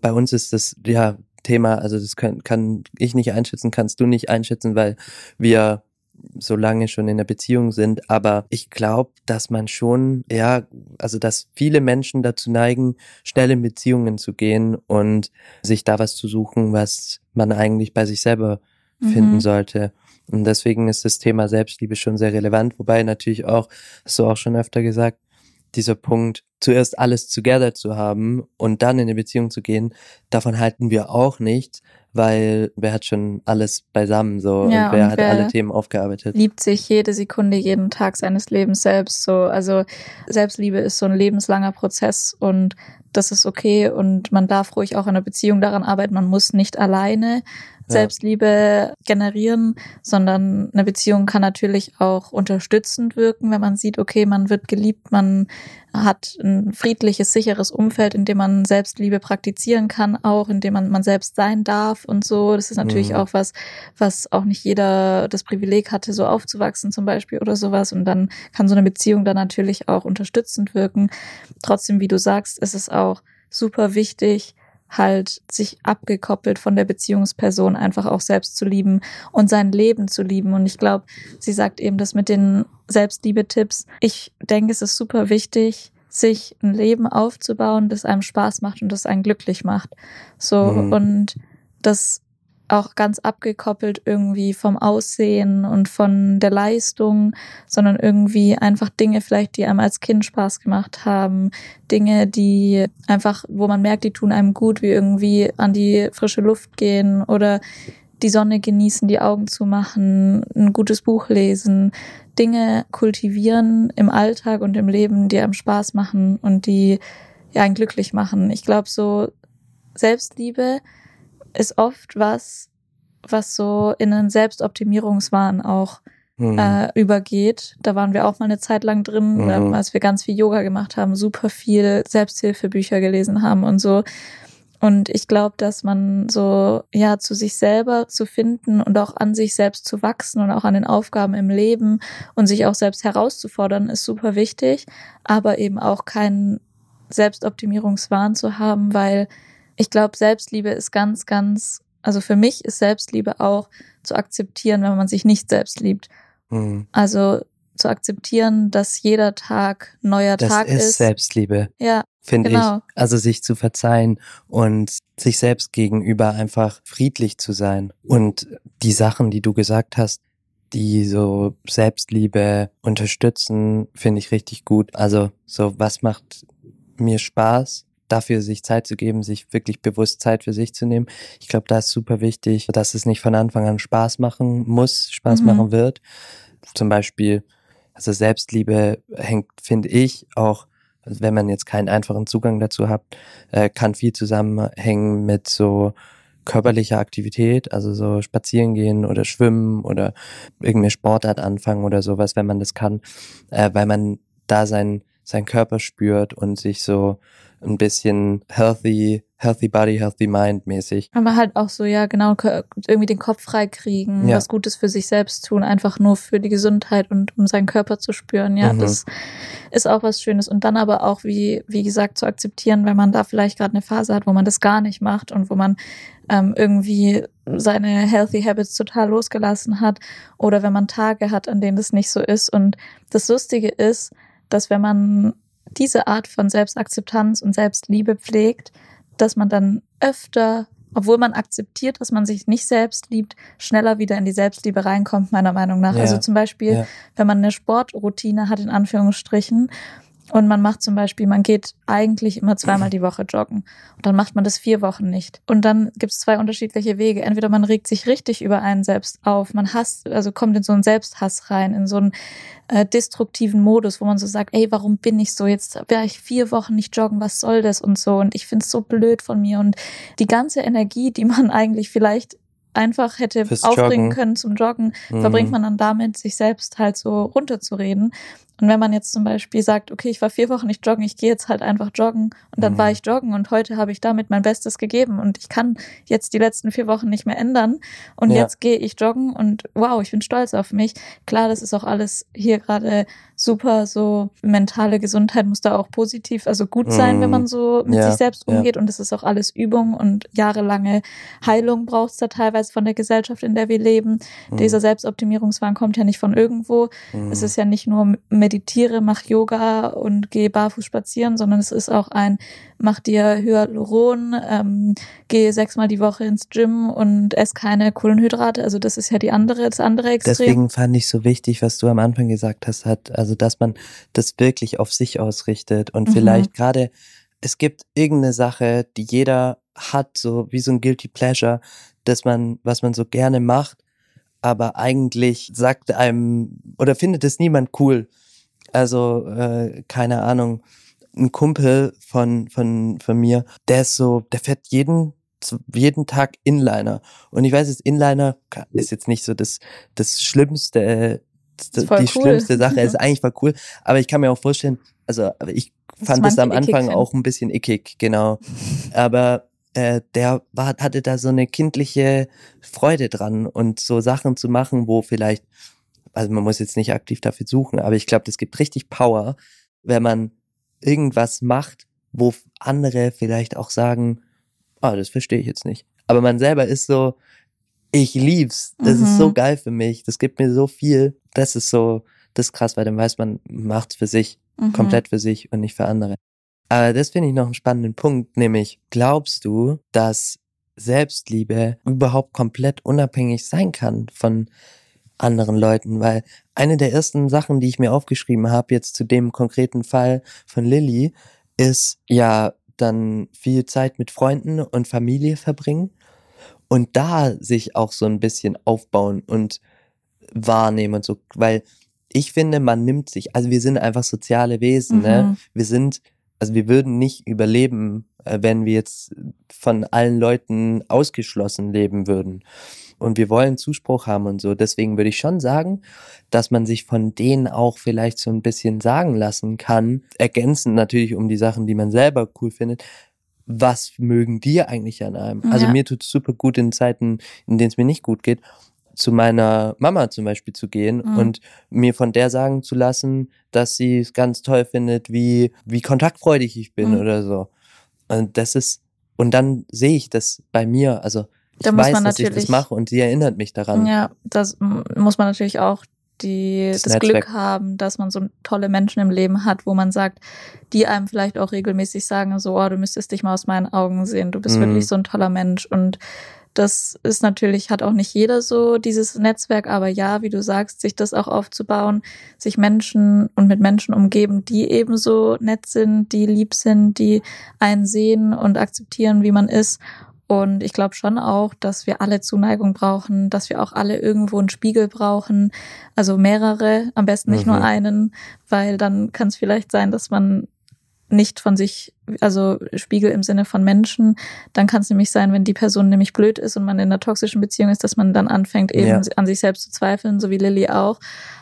bei uns ist das ja Thema, also das kann, kann ich nicht einschätzen, kannst du nicht einschätzen, weil wir so lange schon in einer Beziehung sind, aber ich glaube, dass man schon, ja, also dass viele Menschen dazu neigen, schnell in Beziehungen zu gehen und sich da was zu suchen, was man eigentlich bei sich selber mhm. finden sollte. Und deswegen ist das Thema Selbstliebe schon sehr relevant, wobei natürlich auch, hast du auch schon öfter gesagt, dieser Punkt, zuerst alles together zu haben und dann in eine Beziehung zu gehen, davon halten wir auch nichts, weil wer hat schon alles beisammen so ja, und wer und hat wer alle Themen aufgearbeitet. Liebt sich jede Sekunde, jeden Tag seines Lebens selbst so. Also Selbstliebe ist so ein lebenslanger Prozess und das ist okay und man darf ruhig auch in einer Beziehung daran arbeiten. Man muss nicht alleine ja. Selbstliebe generieren, sondern eine Beziehung kann natürlich auch unterstützend wirken, wenn man sieht, okay, man wird geliebt, man hat ein friedliches, sicheres Umfeld, in dem man Selbstliebe praktizieren kann, auch in dem man man selbst sein darf und so. Das ist natürlich mhm. auch was, was auch nicht jeder das Privileg hatte, so aufzuwachsen zum Beispiel oder sowas. Und dann kann so eine Beziehung dann natürlich auch unterstützend wirken. Trotzdem, wie du sagst, ist es auch super wichtig, halt sich abgekoppelt von der Beziehungsperson einfach auch selbst zu lieben und sein Leben zu lieben. Und ich glaube, sie sagt eben das mit den Selbstliebe-Tipps. Ich denke, es ist super wichtig, sich ein Leben aufzubauen, das einem Spaß macht und das einen glücklich macht. So, mhm. und das auch ganz abgekoppelt irgendwie vom Aussehen und von der Leistung, sondern irgendwie einfach Dinge vielleicht, die einem als Kind Spaß gemacht haben, Dinge, die einfach, wo man merkt, die tun einem gut, wie irgendwie an die frische Luft gehen oder die Sonne genießen, die Augen zumachen, ein gutes Buch lesen, Dinge kultivieren im Alltag und im Leben, die einem Spaß machen und die ja einen glücklich machen. Ich glaube, so Selbstliebe ist oft was, was so in einen Selbstoptimierungswahn auch mhm. äh, übergeht. Da waren wir auch mal eine Zeit lang drin, mhm. als wir ganz viel Yoga gemacht haben, super viel Selbsthilfebücher gelesen haben und so. Und ich glaube, dass man so, ja, zu sich selber zu finden und auch an sich selbst zu wachsen und auch an den Aufgaben im Leben und sich auch selbst herauszufordern, ist super wichtig, aber eben auch keinen Selbstoptimierungswahn zu haben, weil ich glaube, Selbstliebe ist ganz, ganz, also für mich ist Selbstliebe auch zu akzeptieren, wenn man sich nicht selbst liebt. Mhm. Also zu akzeptieren, dass jeder Tag neuer das Tag ist. Das ist Selbstliebe. Ja, finde genau. ich. Also sich zu verzeihen und sich selbst gegenüber einfach friedlich zu sein. Und die Sachen, die du gesagt hast, die so Selbstliebe unterstützen, finde ich richtig gut. Also so, was macht mir Spaß? Dafür sich Zeit zu geben, sich wirklich bewusst Zeit für sich zu nehmen. Ich glaube, da ist super wichtig, dass es nicht von Anfang an Spaß machen muss, Spaß mhm. machen wird. Zum Beispiel, also Selbstliebe hängt, finde ich, auch, wenn man jetzt keinen einfachen Zugang dazu hat, äh, kann viel zusammenhängen mit so körperlicher Aktivität, also so spazieren gehen oder schwimmen oder irgendeine Sportart anfangen oder sowas, wenn man das kann, äh, weil man da sein, sein Körper spürt und sich so ein bisschen healthy, healthy body, healthy mind mäßig. Aber halt auch so, ja genau, irgendwie den Kopf frei kriegen, ja. was Gutes für sich selbst tun, einfach nur für die Gesundheit und um seinen Körper zu spüren. Ja, mhm. das ist auch was Schönes. Und dann aber auch, wie wie gesagt, zu akzeptieren, wenn man da vielleicht gerade eine Phase hat, wo man das gar nicht macht und wo man ähm, irgendwie seine healthy habits total losgelassen hat oder wenn man Tage hat, an denen das nicht so ist. Und das Lustige ist, dass wenn man diese Art von Selbstakzeptanz und Selbstliebe pflegt, dass man dann öfter, obwohl man akzeptiert, dass man sich nicht selbst liebt, schneller wieder in die Selbstliebe reinkommt, meiner Meinung nach. Ja. Also zum Beispiel, ja. wenn man eine Sportroutine hat, in Anführungsstrichen, und man macht zum Beispiel, man geht eigentlich immer zweimal die Woche joggen. Und dann macht man das vier Wochen nicht. Und dann gibt es zwei unterschiedliche Wege. Entweder man regt sich richtig über einen selbst auf, man hasst, also kommt in so einen Selbsthass rein, in so einen äh, destruktiven Modus, wo man so sagt, ey, warum bin ich so? Jetzt wäre ich vier Wochen nicht joggen, was soll das? Und so. Und ich finde es so blöd von mir. Und die ganze Energie, die man eigentlich vielleicht einfach hätte Fürs aufbringen Joggen. können zum Joggen, mhm. verbringt man dann damit, sich selbst halt so runterzureden. Und wenn man jetzt zum Beispiel sagt, okay, ich war vier Wochen nicht joggen, ich gehe jetzt halt einfach joggen und dann mhm. war ich joggen und heute habe ich damit mein Bestes gegeben und ich kann jetzt die letzten vier Wochen nicht mehr ändern und ja. jetzt gehe ich joggen und wow, ich bin stolz auf mich. Klar, das ist auch alles hier gerade super, so mentale Gesundheit muss da auch positiv, also gut sein, mhm. wenn man so mit ja. sich selbst umgeht ja. und es ist auch alles Übung und jahrelange Heilung braucht es da teilweise von der Gesellschaft, in der wir leben. Mhm. Dieser Selbstoptimierungswahn kommt ja nicht von irgendwo. Mhm. Es ist ja nicht nur meditiere, mach Yoga und geh barfuß spazieren, sondern es ist auch ein mach dir Hyaluron, ähm, geh sechsmal die Woche ins Gym und ess keine Kohlenhydrate. Also das ist ja die andere, das andere Extrem. Deswegen fand ich so wichtig, was du am Anfang gesagt hast, hat, also dass man das wirklich auf sich ausrichtet und mhm. vielleicht gerade, es gibt irgendeine Sache, die jeder hat, so wie so ein Guilty Pleasure, dass man, was man so gerne macht, aber eigentlich sagt einem oder findet es niemand cool. Also, äh, keine Ahnung, ein Kumpel von, von, von mir, der ist so, der fährt jeden, jeden Tag Inliner. Und ich weiß jetzt, Inliner ist jetzt nicht so das, das Schlimmste, das, die cool. schlimmste Sache, ist eigentlich voll cool. Aber ich kann mir auch vorstellen, also, ich fand es am Anfang auch ein bisschen ickig, genau. Aber, äh, der war, hatte da so eine kindliche Freude dran und so Sachen zu machen, wo vielleicht, also man muss jetzt nicht aktiv dafür suchen, aber ich glaube, das gibt richtig Power, wenn man irgendwas macht, wo andere vielleicht auch sagen, ah, oh, das verstehe ich jetzt nicht. Aber man selber ist so, ich lieb's, das mhm. ist so geil für mich, das gibt mir so viel. Das ist so, das ist krass, weil dann weiß man, macht's für sich, mhm. komplett für sich und nicht für andere. Aber das finde ich noch einen spannenden Punkt, nämlich, glaubst du, dass Selbstliebe überhaupt komplett unabhängig sein kann von anderen Leuten, weil eine der ersten Sachen, die ich mir aufgeschrieben habe, jetzt zu dem konkreten Fall von Lilly, ist ja dann viel Zeit mit Freunden und Familie verbringen und da sich auch so ein bisschen aufbauen und wahrnehmen und so, weil ich finde, man nimmt sich, also wir sind einfach soziale Wesen, mhm. ne? Wir sind, also wir würden nicht überleben, wenn wir jetzt von allen Leuten ausgeschlossen leben würden. Und wir wollen Zuspruch haben und so. Deswegen würde ich schon sagen, dass man sich von denen auch vielleicht so ein bisschen sagen lassen kann, ergänzend natürlich um die Sachen, die man selber cool findet. Was mögen die eigentlich an einem? Ja. Also mir tut es super gut in Zeiten, in denen es mir nicht gut geht, zu meiner Mama zum Beispiel zu gehen mhm. und mir von der sagen zu lassen, dass sie es ganz toll findet, wie, wie kontaktfreudig ich bin mhm. oder so. Und das ist, und dann sehe ich das bei mir, also ich da weiß, dass ich das mache und sie erinnert mich daran. Ja, das muss man natürlich auch die, das, das Glück haben, dass man so tolle Menschen im Leben hat, wo man sagt, die einem vielleicht auch regelmäßig sagen, so, oh, du müsstest dich mal aus meinen Augen sehen, du bist mm. wirklich so ein toller Mensch. Und das ist natürlich, hat auch nicht jeder so dieses Netzwerk, aber ja, wie du sagst, sich das auch aufzubauen, sich Menschen und mit Menschen umgeben, die ebenso nett sind, die lieb sind, die einen sehen und akzeptieren, wie man ist. Und ich glaube schon auch, dass wir alle Zuneigung brauchen, dass wir auch alle irgendwo einen Spiegel brauchen, also mehrere, am besten nicht mhm. nur einen, weil dann kann es vielleicht sein, dass man nicht von sich, also Spiegel im Sinne von Menschen, dann kann es nämlich sein, wenn die Person nämlich blöd ist und man in einer toxischen Beziehung ist, dass man dann anfängt eben ja. an sich selbst zu zweifeln, so wie Lilly auch.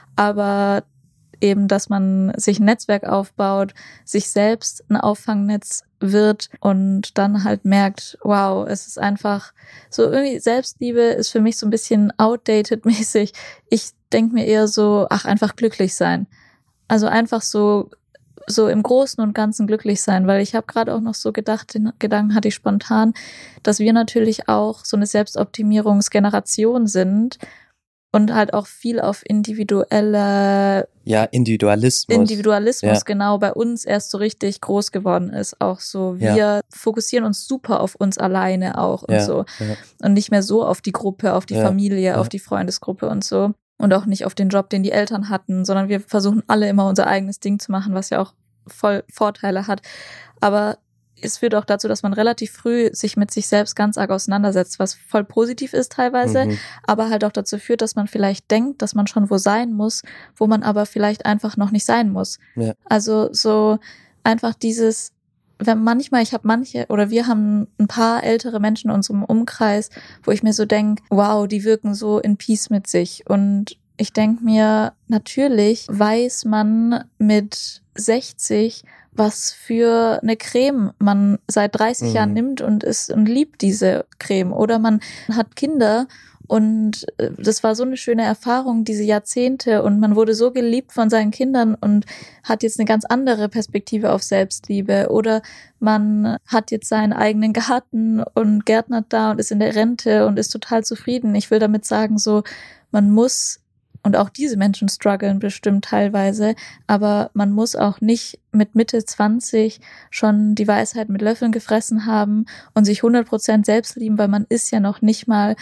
Aber eben, dass man sich ein Netzwerk aufbaut, sich selbst ein Auffangnetz wird und dann halt merkt, wow, es ist einfach so irgendwie, Selbstliebe ist für mich so ein bisschen outdated mäßig. Ich denke mir eher so, ach, einfach glücklich sein. Also einfach so so im Großen und Ganzen glücklich sein, weil ich habe gerade auch noch so gedacht, den Gedanken hatte ich spontan, dass wir natürlich auch so eine Selbstoptimierungsgeneration sind und halt auch viel auf individuelle ja, Individualismus. Individualismus, ja. genau, bei uns erst so richtig groß geworden ist. Auch so, wir ja. fokussieren uns super auf uns alleine auch und ja, so. Ja. Und nicht mehr so auf die Gruppe, auf die ja, Familie, ja. auf die Freundesgruppe und so. Und auch nicht auf den Job, den die Eltern hatten, sondern wir versuchen alle immer unser eigenes Ding zu machen, was ja auch voll Vorteile hat. Aber es führt auch dazu, dass man relativ früh sich mit sich selbst ganz arg auseinandersetzt, was voll positiv ist teilweise, mhm. aber halt auch dazu führt, dass man vielleicht denkt, dass man schon wo sein muss, wo man aber vielleicht einfach noch nicht sein muss. Ja. Also so einfach dieses, wenn manchmal, ich habe manche, oder wir haben ein paar ältere Menschen in unserem Umkreis, wo ich mir so denke, wow, die wirken so in Peace mit sich und ich denke mir, natürlich weiß man mit sechzig, was für eine Creme man seit dreißig Mhm. Jahren nimmt und ist und liebt diese Creme. Oder man hat Kinder und äh, das war so eine schöne Erfahrung, diese Jahrzehnte, und man wurde so geliebt von seinen Kindern und hat jetzt eine ganz andere Perspektive auf Selbstliebe. Oder man hat jetzt seinen eigenen Garten und gärtnert da und ist in der Rente und ist total zufrieden. Ich will damit sagen, so, man muss, und auch diese Menschen strugglen bestimmt teilweise, aber man muss auch nicht mit Mitte zwanzig schon die Weisheit mit Löffeln gefressen haben und sich hundert Prozent selbst lieben, weil man ist ja noch nicht mal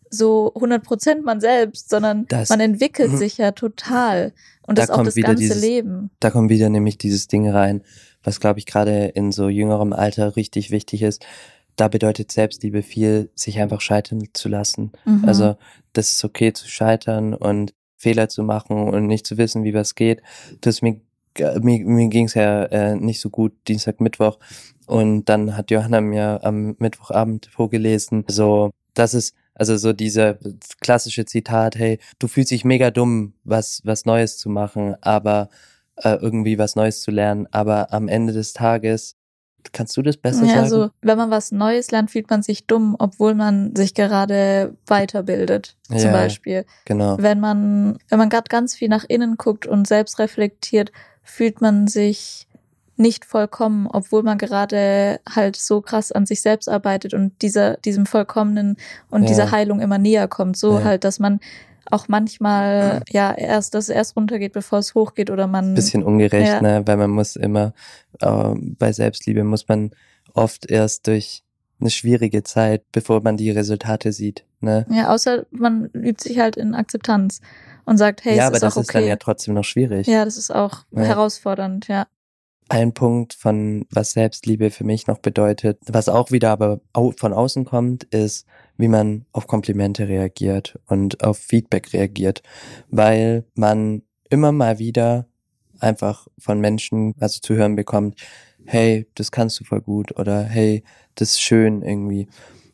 so hundert Prozent man selbst, sondern Das- man entwickelt sich ja total. Und Da das ist auch kommt das wieder ganze dieses- Leben. Da kommt wieder nämlich dieses Ding rein, was, glaube ich, gerade in so jüngerem Alter richtig wichtig ist. Da bedeutet Selbstliebe viel, sich einfach scheitern zu lassen. Mhm. Also das ist okay zu scheitern und Fehler zu machen und nicht zu wissen, wie was geht. Das mir mir, mir ging es ja äh, nicht so gut Dienstag, Mittwoch, und dann hat Johanna mir am Mittwochabend vorgelesen, so, das ist also so dieser klassische Zitat, hey, du fühlst dich mega dumm, was was Neues zu machen, aber äh, irgendwie was Neues zu lernen, aber am Ende des Tages, kannst du das besser Ja, sagen? also wenn man was Neues lernt, fühlt man sich dumm, obwohl man sich gerade weiterbildet, zum Ja, Beispiel. Genau. Wenn man, wenn man gerade ganz viel nach innen guckt und selbst reflektiert, fühlt man sich nicht vollkommen, obwohl man gerade halt so krass an sich selbst arbeitet und dieser, diesem Vollkommenen und Ja. dieser Heilung immer näher kommt. So Ja. halt, dass man auch manchmal, ja, erst, dass es erst runtergeht, bevor es hochgeht, oder man, Bisschen ungerecht, Ja. ne? Weil man muss immer, äh, bei Selbstliebe muss man oft erst durch eine schwierige Zeit, bevor man die Resultate sieht, ne? ja, außer man übt sich halt in Akzeptanz und sagt, hey, ja, es aber ist das auch ist dann okay. ja trotzdem noch schwierig. Ja, das ist auch Ja. herausfordernd, ja. Ein Punkt von, was Selbstliebe für mich noch bedeutet, was auch wieder aber au- von außen kommt, ist, wie man auf Komplimente reagiert und auf Feedback reagiert, weil man immer mal wieder einfach von Menschen, also zu hören bekommt, hey, das kannst du voll gut, oder hey, das ist schön irgendwie.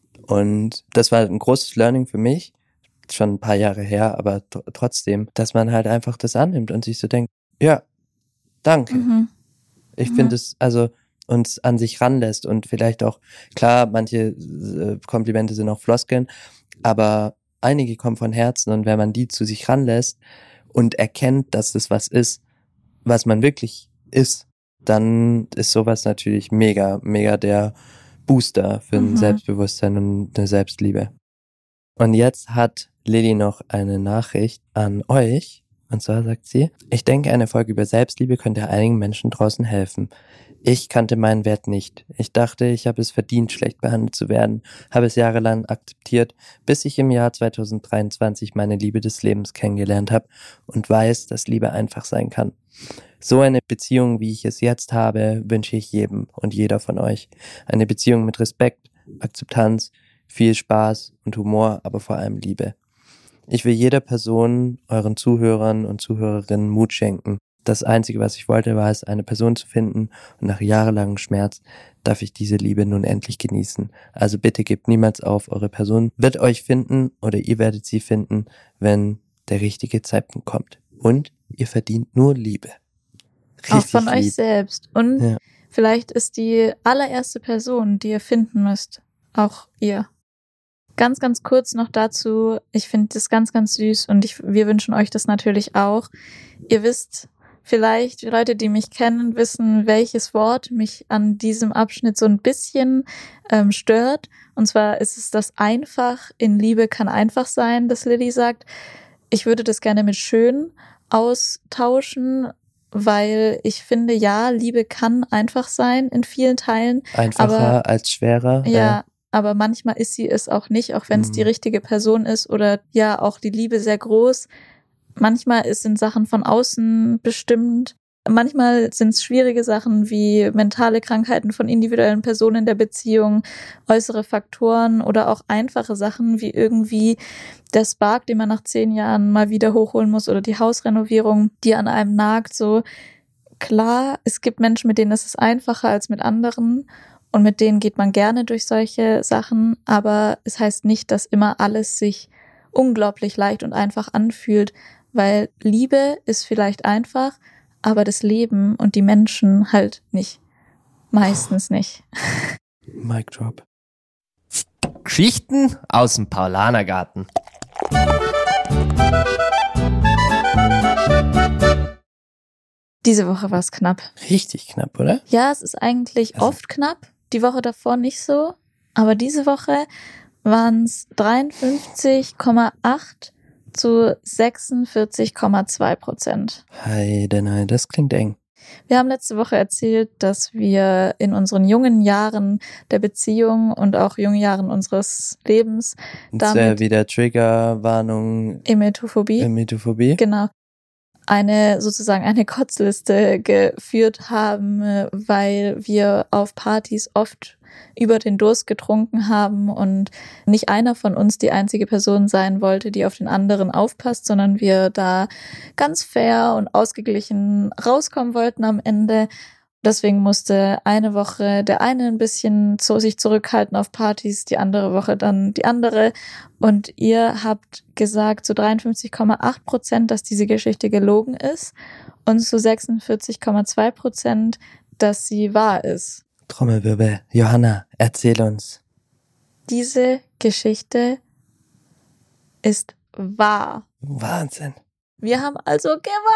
Und das war ein großes Learning für mich, schon ein paar Jahre her, aber tr- trotzdem, dass man halt einfach das annimmt und sich so denkt, ja, danke. Mhm. Ich Mhm. finde es, also uns an sich ranlässt und vielleicht auch, klar, manche äh, Komplimente sind auch Floskeln, aber einige kommen von Herzen, und wenn man die zu sich ranlässt und erkennt, dass das was ist, was man wirklich ist, dann ist sowas natürlich mega, mega der Booster für ein Mhm. Selbstbewusstsein und eine Selbstliebe. Und jetzt hat Lilly noch eine Nachricht an euch. Und zwar sagt sie, ich denke, eine Folge über Selbstliebe könnte einigen Menschen draußen helfen. Ich kannte meinen Wert nicht. Ich dachte, ich habe es verdient, schlecht behandelt zu werden, habe es jahrelang akzeptiert, bis ich im Jahr zwanzig dreiundzwanzig meine Liebe des Lebens kennengelernt habe und weiß, dass Liebe einfach sein kann. So eine Beziehung, wie ich es jetzt habe, wünsche ich jedem und jeder von euch. Eine Beziehung mit Respekt, Akzeptanz, viel Spaß und Humor, aber vor allem Liebe. Ich will jeder Person, euren Zuhörern und Zuhörerinnen Mut schenken. Das Einzige, was ich wollte, war es, eine Person zu finden, und nach jahrelangem Schmerz darf ich diese Liebe nun endlich genießen. Also bitte gebt niemals auf, eure Person wird euch finden oder ihr werdet sie finden, wenn der richtige Zeitpunkt kommt. Und ihr verdient nur Liebe. Auch Richtig von euch lieb. selbst. Und Ja. vielleicht ist die allererste Person, die ihr finden müsst, auch ihr. Ganz, ganz kurz noch dazu. Ich finde das ganz, ganz süß, und ich, wir wünschen euch das natürlich auch. Ihr wisst, vielleicht, die Leute, die mich kennen, wissen, welches Wort mich an diesem Abschnitt so ein bisschen ähm, stört. Und zwar ist es das einfach. In Liebe kann einfach sein, das Lilly sagt. Ich würde das gerne mit schön austauschen, weil ich finde, ja, Liebe kann einfach sein in vielen Teilen. Einfacher aber, als schwerer. Ja, aber manchmal ist sie es auch nicht, auch wenn es Mhm. die richtige Person ist oder ja auch die Liebe sehr groß. Manchmal sind Sachen von außen bestimmt. Manchmal sind es schwierige Sachen wie mentale Krankheiten von individuellen Personen in der Beziehung, äußere Faktoren oder auch einfache Sachen wie irgendwie der Spark, den man nach zehn Jahren mal wieder hochholen muss, oder die Hausrenovierung, die an einem nagt. So, klar, es gibt Menschen, mit denen ist es einfacher als mit anderen, und mit denen geht man gerne durch solche Sachen, aber es heißt nicht, dass immer alles sich unglaublich leicht und einfach anfühlt, weil Liebe ist vielleicht einfach, aber das Leben und die Menschen halt nicht. Meistens nicht. Mic drop. Geschichten aus dem Paulanergarten. Diese Woche war es knapp. Richtig knapp, oder? Ja, es ist eigentlich Also- oft knapp. Die Woche davor nicht so. Aber diese Woche waren es dreiundfünfzig Komma acht zu sechsundvierzig Komma zwei Prozent. Heide, nein, das klingt eng. Wir haben letzte Woche erzählt, dass wir in unseren jungen Jahren der Beziehung und auch jungen Jahren unseres Lebens Jetzt wäre wieder Triggerwarnung, Emetophobie, Emetophobie. genau, eine sozusagen eine Kotzliste geführt haben, äh, weil wir auf Partys oft über den Durst getrunken haben und nicht einer von uns die einzige Person sein wollte, die auf den anderen aufpasst, sondern wir da ganz fair und ausgeglichen rauskommen wollten am Ende. Deswegen musste eine Woche der eine ein bisschen zu sich zurückhalten auf Partys, die andere Woche dann die andere. Und ihr habt gesagt zu dreiundfünfzig Komma acht Prozent, dass diese Geschichte gelogen ist und zu sechsundvierzig Komma zwei Prozent, dass sie wahr ist. Trommelwirbel. Johanna, erzähl uns. Diese Geschichte ist wahr. Wahnsinn. Wir haben also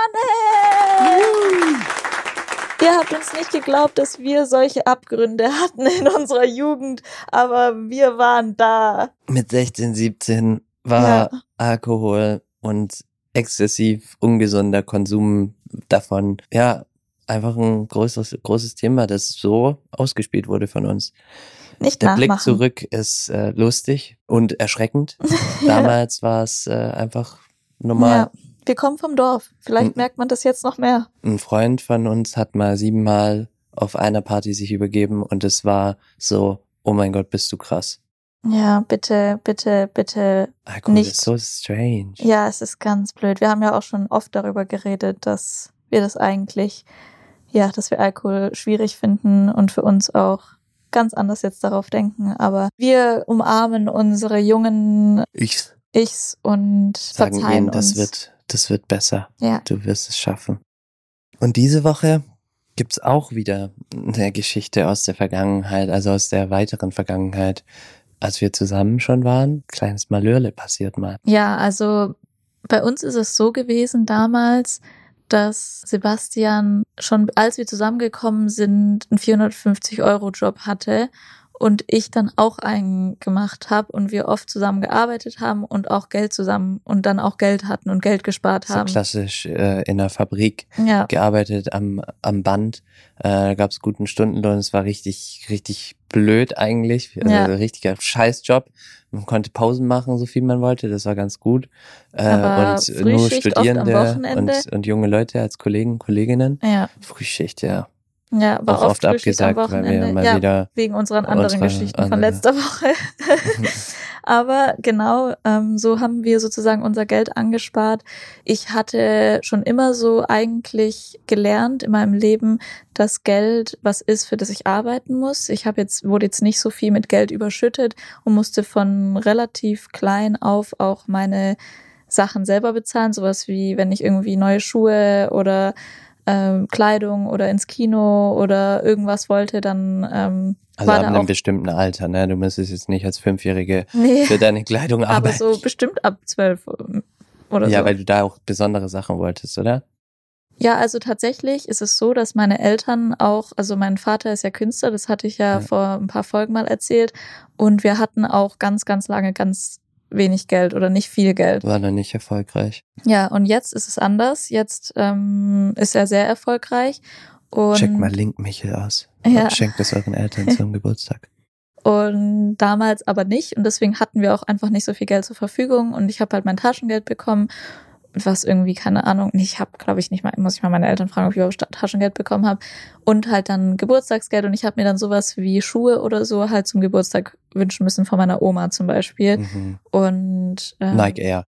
gewonnen! Ihr habt uns nicht geglaubt, dass wir solche Abgründe hatten in unserer Jugend, aber wir waren da. Mit sechzehn, siebzehn war Ja. Alkohol und exzessiv ungesunder Konsum davon, ja, einfach ein großes, großes Thema, das so ausgespielt wurde von uns. Nicht Der nachmachen. Blick zurück ist äh, lustig und erschreckend. Damals war es äh, einfach normal. Ja, wir kommen vom Dorf. Vielleicht Mhm. merkt man das jetzt noch mehr. Ein Freund von uns hat mal siebenmal auf einer Party sich übergeben und es war so, oh mein Gott, bist du krass. Ja, bitte, bitte, bitte. Alkohol Nicht. ist so strange. Ja, es ist ganz blöd. Wir haben ja auch schon oft darüber geredet, dass wir das eigentlich, ja, dass wir Alkohol schwierig finden und für uns auch ganz anders jetzt darauf denken. Aber wir umarmen unsere jungen Ich Ichs und sagen verzeihen ihnen, das uns. wird, das wird besser. Ja. Du wirst es schaffen. Und diese Woche gibt's auch wieder eine Geschichte aus der Vergangenheit, also aus der weiteren Vergangenheit, als wir zusammen schon waren. Kleines Malhörle passiert mal. Ja, also bei uns ist es so gewesen damals, dass Sebastian schon, als wir zusammengekommen sind, einen vierhundertfünfzig-Euro-Job hatte und ich dann auch einen gemacht habe und wir oft zusammen gearbeitet haben und auch Geld zusammen und dann auch Geld hatten und Geld gespart So haben. klassisch äh, in der Fabrik Ja, gearbeitet, am, am Band. Äh, da gab's guten Stundenlohn. Es war richtig, richtig blöd eigentlich. Also Ja. ein richtiger Scheißjob. Man konnte Pausen machen, so viel man wollte. Das war ganz gut. Äh, Aber und Frühschicht nur oft am Studierende Wochenende. und, und junge Leute als Kollegen, Kolleginnen. ja, Frühschicht, ja. ja, war Auch oft, oft Frühschicht am abgesagt, weil wir Wochenende. mal ja, wieder wegen unseren anderen unsere Geschichten von andere- letzter Woche. Aber genau, ähm, so haben wir sozusagen unser Geld angespart. Ich hatte schon immer so eigentlich gelernt in meinem Leben, dass Geld was ist, für das ich arbeiten muss. Ich habe jetzt, wurde jetzt nicht so viel mit Geld überschüttet und musste von relativ klein auf auch meine Sachen selber bezahlen. Sowas wie, wenn ich irgendwie neue Schuhe oder ähm, Kleidung oder ins Kino oder irgendwas wollte, dann ähm, Also war ab da einem auch, bestimmten Alter, ne? Du müsstest jetzt nicht als Fünfjährige nee, für deine Kleidung aber arbeiten. so bestimmt ab zwölf oder Ja, so. weil du da auch besondere Sachen wolltest, oder? Ja, also tatsächlich ist es so, dass meine Eltern auch, also mein Vater ist ja Künstler, das hatte ich ja, Ja. vor ein paar Folgen mal erzählt, und wir hatten auch ganz, ganz lange ganz wenig Geld oder nicht viel Geld. War noch nicht erfolgreich. Ja, und jetzt ist es anders. Jetzt ähm, ist er sehr erfolgreich. Und, Check mal Link Michel aus. Ja. Schenkt es euren Eltern zum Geburtstag. Und damals aber nicht. Und deswegen hatten wir auch einfach nicht so viel Geld zur Verfügung. Und ich habe halt mein Taschengeld bekommen, was irgendwie, keine Ahnung, ich habe, glaube ich, nicht mal, muss ich mal meine Eltern fragen, ob ich überhaupt Taschengeld bekommen habe. Und halt dann Geburtstagsgeld. Und ich habe mir dann sowas wie Schuhe oder so halt zum Geburtstag wünschen müssen von meiner Oma zum Beispiel. Mhm. Und ähm, Nike Air.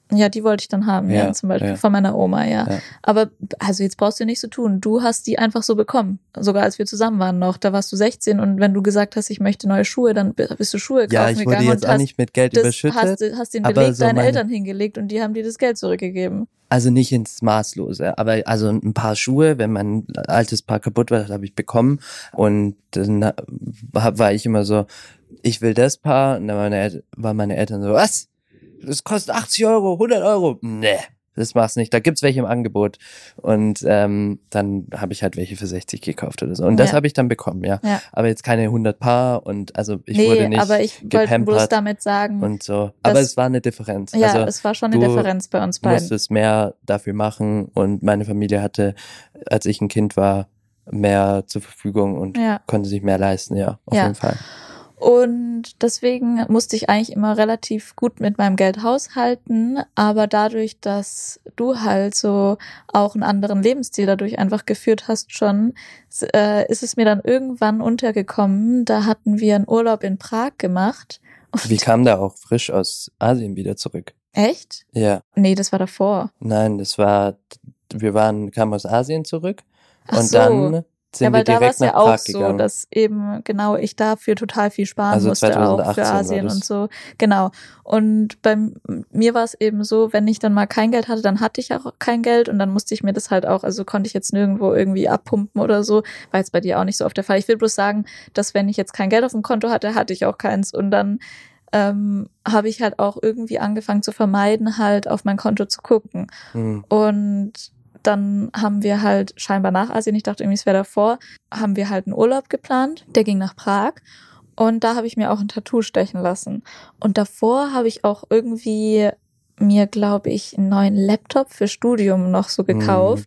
Ja, die wollte ich dann haben, ja, Ja, zum Beispiel ja. von meiner Oma, ja. Ja. Aber also jetzt brauchst du nicht so tun. Du hast die einfach so bekommen. Sogar als wir zusammen waren noch. Da warst du sechzehn und wenn du gesagt hast, ich möchte neue Schuhe, dann bist du Schuhe kaufen Ja, ich wurde gegangen jetzt und auch hast, nicht mit Geld das, überschüttet. hast, hast den aber Beleg so deinen meine- Eltern hingelegt und die haben dir das Geld zurückgegeben. Also nicht ins Maßlose, aber also ein paar Schuhe, wenn mein altes Paar kaputt war, das habe ich bekommen. Und dann hab- war ich immer so, ich will das Paar. Und dann waren meine, El- waren meine Eltern so, was? Das kostet achtzig Euro, hundert Euro. Nee, das mach's nicht. Da gibt's welche im Angebot. Und ähm, dann habe ich halt welche für sechzig gekauft oder so. Und das Ja. habe ich dann bekommen, ja. Ja. Aber jetzt keine hundert Paar. Und also ich nee, wurde nicht aber ich wollte bloß gepampert damit sagen, und so. Aber es war eine Differenz. ja, also, es war schon eine du Differenz bei uns beiden. musstest mehr dafür machen und meine Familie hatte, als ich ein Kind war, mehr zur Verfügung und Ja. konnte sich mehr leisten, ja, auf Ja. jeden Fall. Und deswegen musste ich eigentlich immer relativ gut mit meinem Geld haushalten, aber dadurch, dass du halt so auch einen anderen Lebensstil dadurch einfach geführt hast schon, s- äh, ist es mir dann irgendwann untergekommen, da hatten wir einen Urlaub in Prag gemacht. Und Wie kam da auch frisch aus Asien wieder zurück? echt? Ja, Nee, das war davor. nein, das war, wir waren, kamen aus Asien zurück Ach und so. dann sind Ja, weil wir da war direkt es nach ja auch Prag so, gegangen. dass eben genau ich dafür total viel sparen Also musste auch zweitausendachtzehn für war Asien das. und so. Genau. Und bei m- mir war es eben so, wenn ich dann mal kein Geld hatte, dann hatte ich auch kein Geld und dann musste ich mir das halt auch, also konnte ich jetzt nirgendwo irgendwie abpumpen oder so. War jetzt bei dir auch nicht so oft der Fall. Ich will bloß sagen, dass wenn ich jetzt kein Geld auf dem Konto hatte, hatte ich auch keins und dann ähm, habe ich halt auch irgendwie angefangen zu vermeiden, halt auf mein Konto zu gucken. Hm. Und dann haben wir halt scheinbar nach Asien, ich dachte irgendwie, es wäre davor, haben wir halt einen Urlaub geplant, der ging nach Prag und da habe ich mir auch ein Tattoo stechen lassen. Und davor habe ich auch irgendwie mir, glaube ich, einen neuen Laptop für Studium noch so gekauft.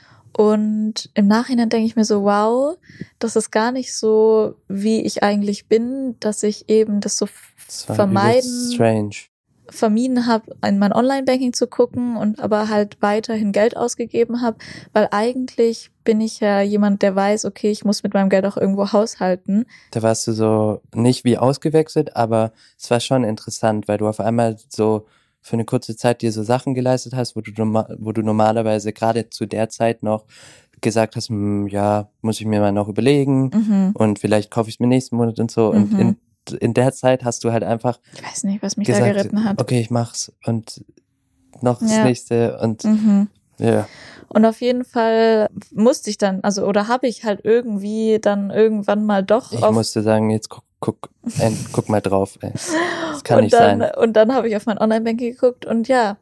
Und im Nachhinein denke ich mir so, wow, das ist gar nicht so, wie ich eigentlich bin, dass ich eben das so Das war vermeiden übelst strange. vermieden habe, in mein Online-Banking zu gucken und aber halt weiterhin Geld ausgegeben habe, weil eigentlich bin ich ja jemand, der weiß, okay, ich muss mit meinem Geld auch irgendwo haushalten. Da warst du so nicht wie ausgewechselt, aber es war schon interessant, weil du auf einmal so für eine kurze Zeit dir so Sachen geleistet hast, wo du, norma- wo du normalerweise gerade zu der Zeit noch gesagt hast, hm, ja, muss ich mir mal noch überlegen Mhm. und vielleicht kaufe ich es mir nächsten Monat und so. Und Mhm. in, in der Zeit hast du halt einfach Ich weiß nicht, was mich da gesagt, geritten hat. okay, ich mach's und noch das Ja. nächste und Mhm. ja. Und auf jeden Fall musste ich dann, also oder habe ich halt irgendwie dann irgendwann mal doch Ich auf musste sagen, jetzt guck, guck, äh, guck mal drauf, ey. Das kann und nicht dann sein. und dann habe ich auf mein Online-Banking geguckt und ja,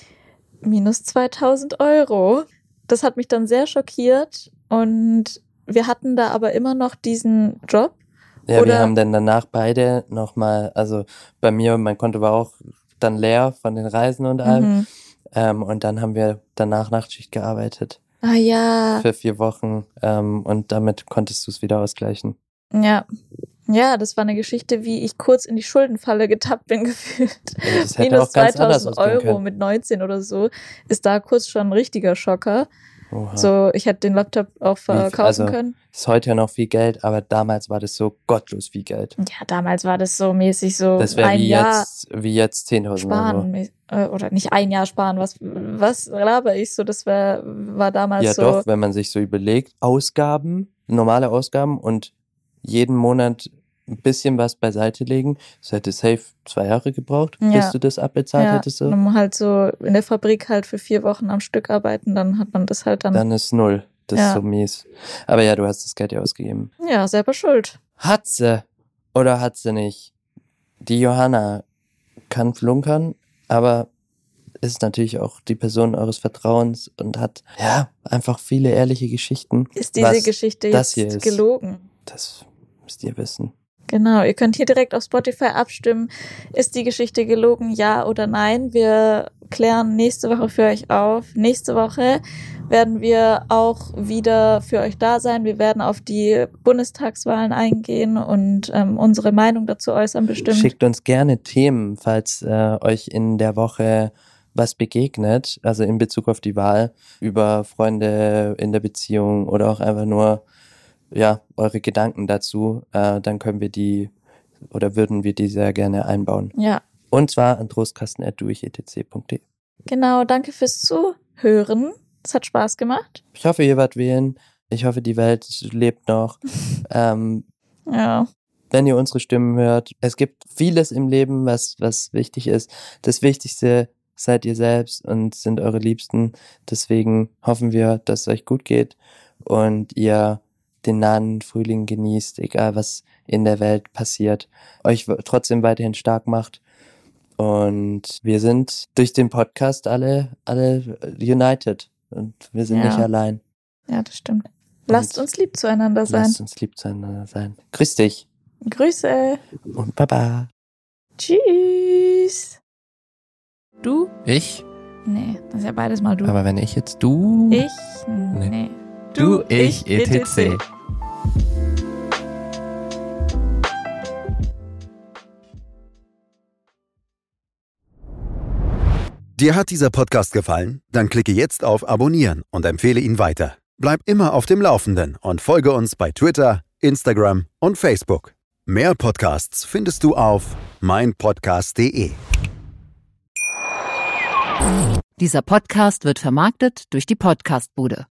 minus zweitausend Euro. Das hat mich dann sehr schockiert und wir hatten da aber immer noch diesen Job. Ja, wir Oder- haben dann danach beide nochmal, also bei mir, mein Konto war auch dann leer von den Reisen und allem. Mhm. Ähm, und dann haben wir danach Nachtschicht gearbeitet Ah ja, für vier Wochen ähm, und damit konntest du es wieder ausgleichen. ja. Ja, das war eine Geschichte, wie ich kurz in die Schuldenfalle getappt bin gefühlt. Ey, das hätte Minus auch ganz anders zweitausend ausgehen Euro können. mit neunzehn oder so ist da kurz schon ein richtiger Schocker. Oha. So, ich hätte den Laptop auch verkaufen also- können. Ist heute ja noch viel Geld, aber damals war das so gottlos viel Geld. Ja, damals war das so mäßig so Das wäre ein wie Jahr jetzt, wie jetzt zehntausend sparen. Euro. äh, Oder nicht ein Jahr sparen. Was, was laber ich so? Das wär, war damals Ja so. doch, wenn man sich so überlegt, Ausgaben, normale Ausgaben und jeden Monat ein bisschen was beiseite legen, das hätte safe zwei Jahre gebraucht, Ja. bis du das abbezahlt Ja, hättest. So. um halt so in der Fabrik halt für vier Wochen am Stück arbeiten, dann hat man das halt dann, Dann ist null. Das Ja. ist so mies. Aber ja, du hast das Geld ja ausgegeben. ja, selber schuld. Hat sie oder hat sie nicht? Die Johanna kann flunkern, aber ist natürlich auch die Person eures Vertrauens und hat ja einfach viele ehrliche Geschichten. Ist diese Was Geschichte das jetzt hier ist. gelogen? Das müsst ihr wissen. Genau, ihr könnt hier direkt auf Spotify abstimmen. Ist die Geschichte gelogen, ja oder nein? Wir klären nächste Woche für euch auf. Nächste Woche werden wir auch wieder für euch da sein. Wir werden auf die Bundestagswahlen eingehen und ähm, unsere Meinung dazu äußern bestimmt. Schickt uns gerne Themen, falls äh, euch in der Woche was begegnet, also in Bezug auf die Wahl, über Freunde in der Beziehung oder auch einfach nur ja eure Gedanken dazu, äh, dann können wir die oder würden wir die sehr gerne einbauen. Ja, Und zwar an trostkasten at durch e t c punkt d e. Genau, danke fürs Zuhören. Es hat Spaß gemacht. Ich hoffe, ihr wart wählen. Ich hoffe, die Welt lebt noch. ähm, Ja. Wenn ihr unsere Stimmen hört. Es gibt vieles im Leben, was, was wichtig ist. Das Wichtigste seid ihr selbst und sind eure Liebsten. Deswegen hoffen wir, dass es euch gut geht und ihr den nahen Frühling genießt, egal was in der Welt passiert. Euch trotzdem weiterhin stark macht. Und wir sind durch den Podcast alle, alle united. Und wir sind Ja. nicht allein. Ja, das stimmt. Lasst Und uns lieb zueinander sein. Lasst uns lieb zueinander sein. Grüß dich. Grüße. Und Baba. Tschüss. Du? Ich? Nee, das ist ja beides mal du. Aber wenn ich jetzt du... Ich? Nee. Du, ich, et cetera. Dir hat dieser Podcast gefallen? Dann klicke jetzt auf Abonnieren und empfehle ihn weiter. Bleib immer auf dem Laufenden und folge uns bei Twitter, Instagram und Facebook. Mehr Podcasts findest du auf meinpodcast punkt de. Dieser Podcast wird vermarktet durch die Podcastbude.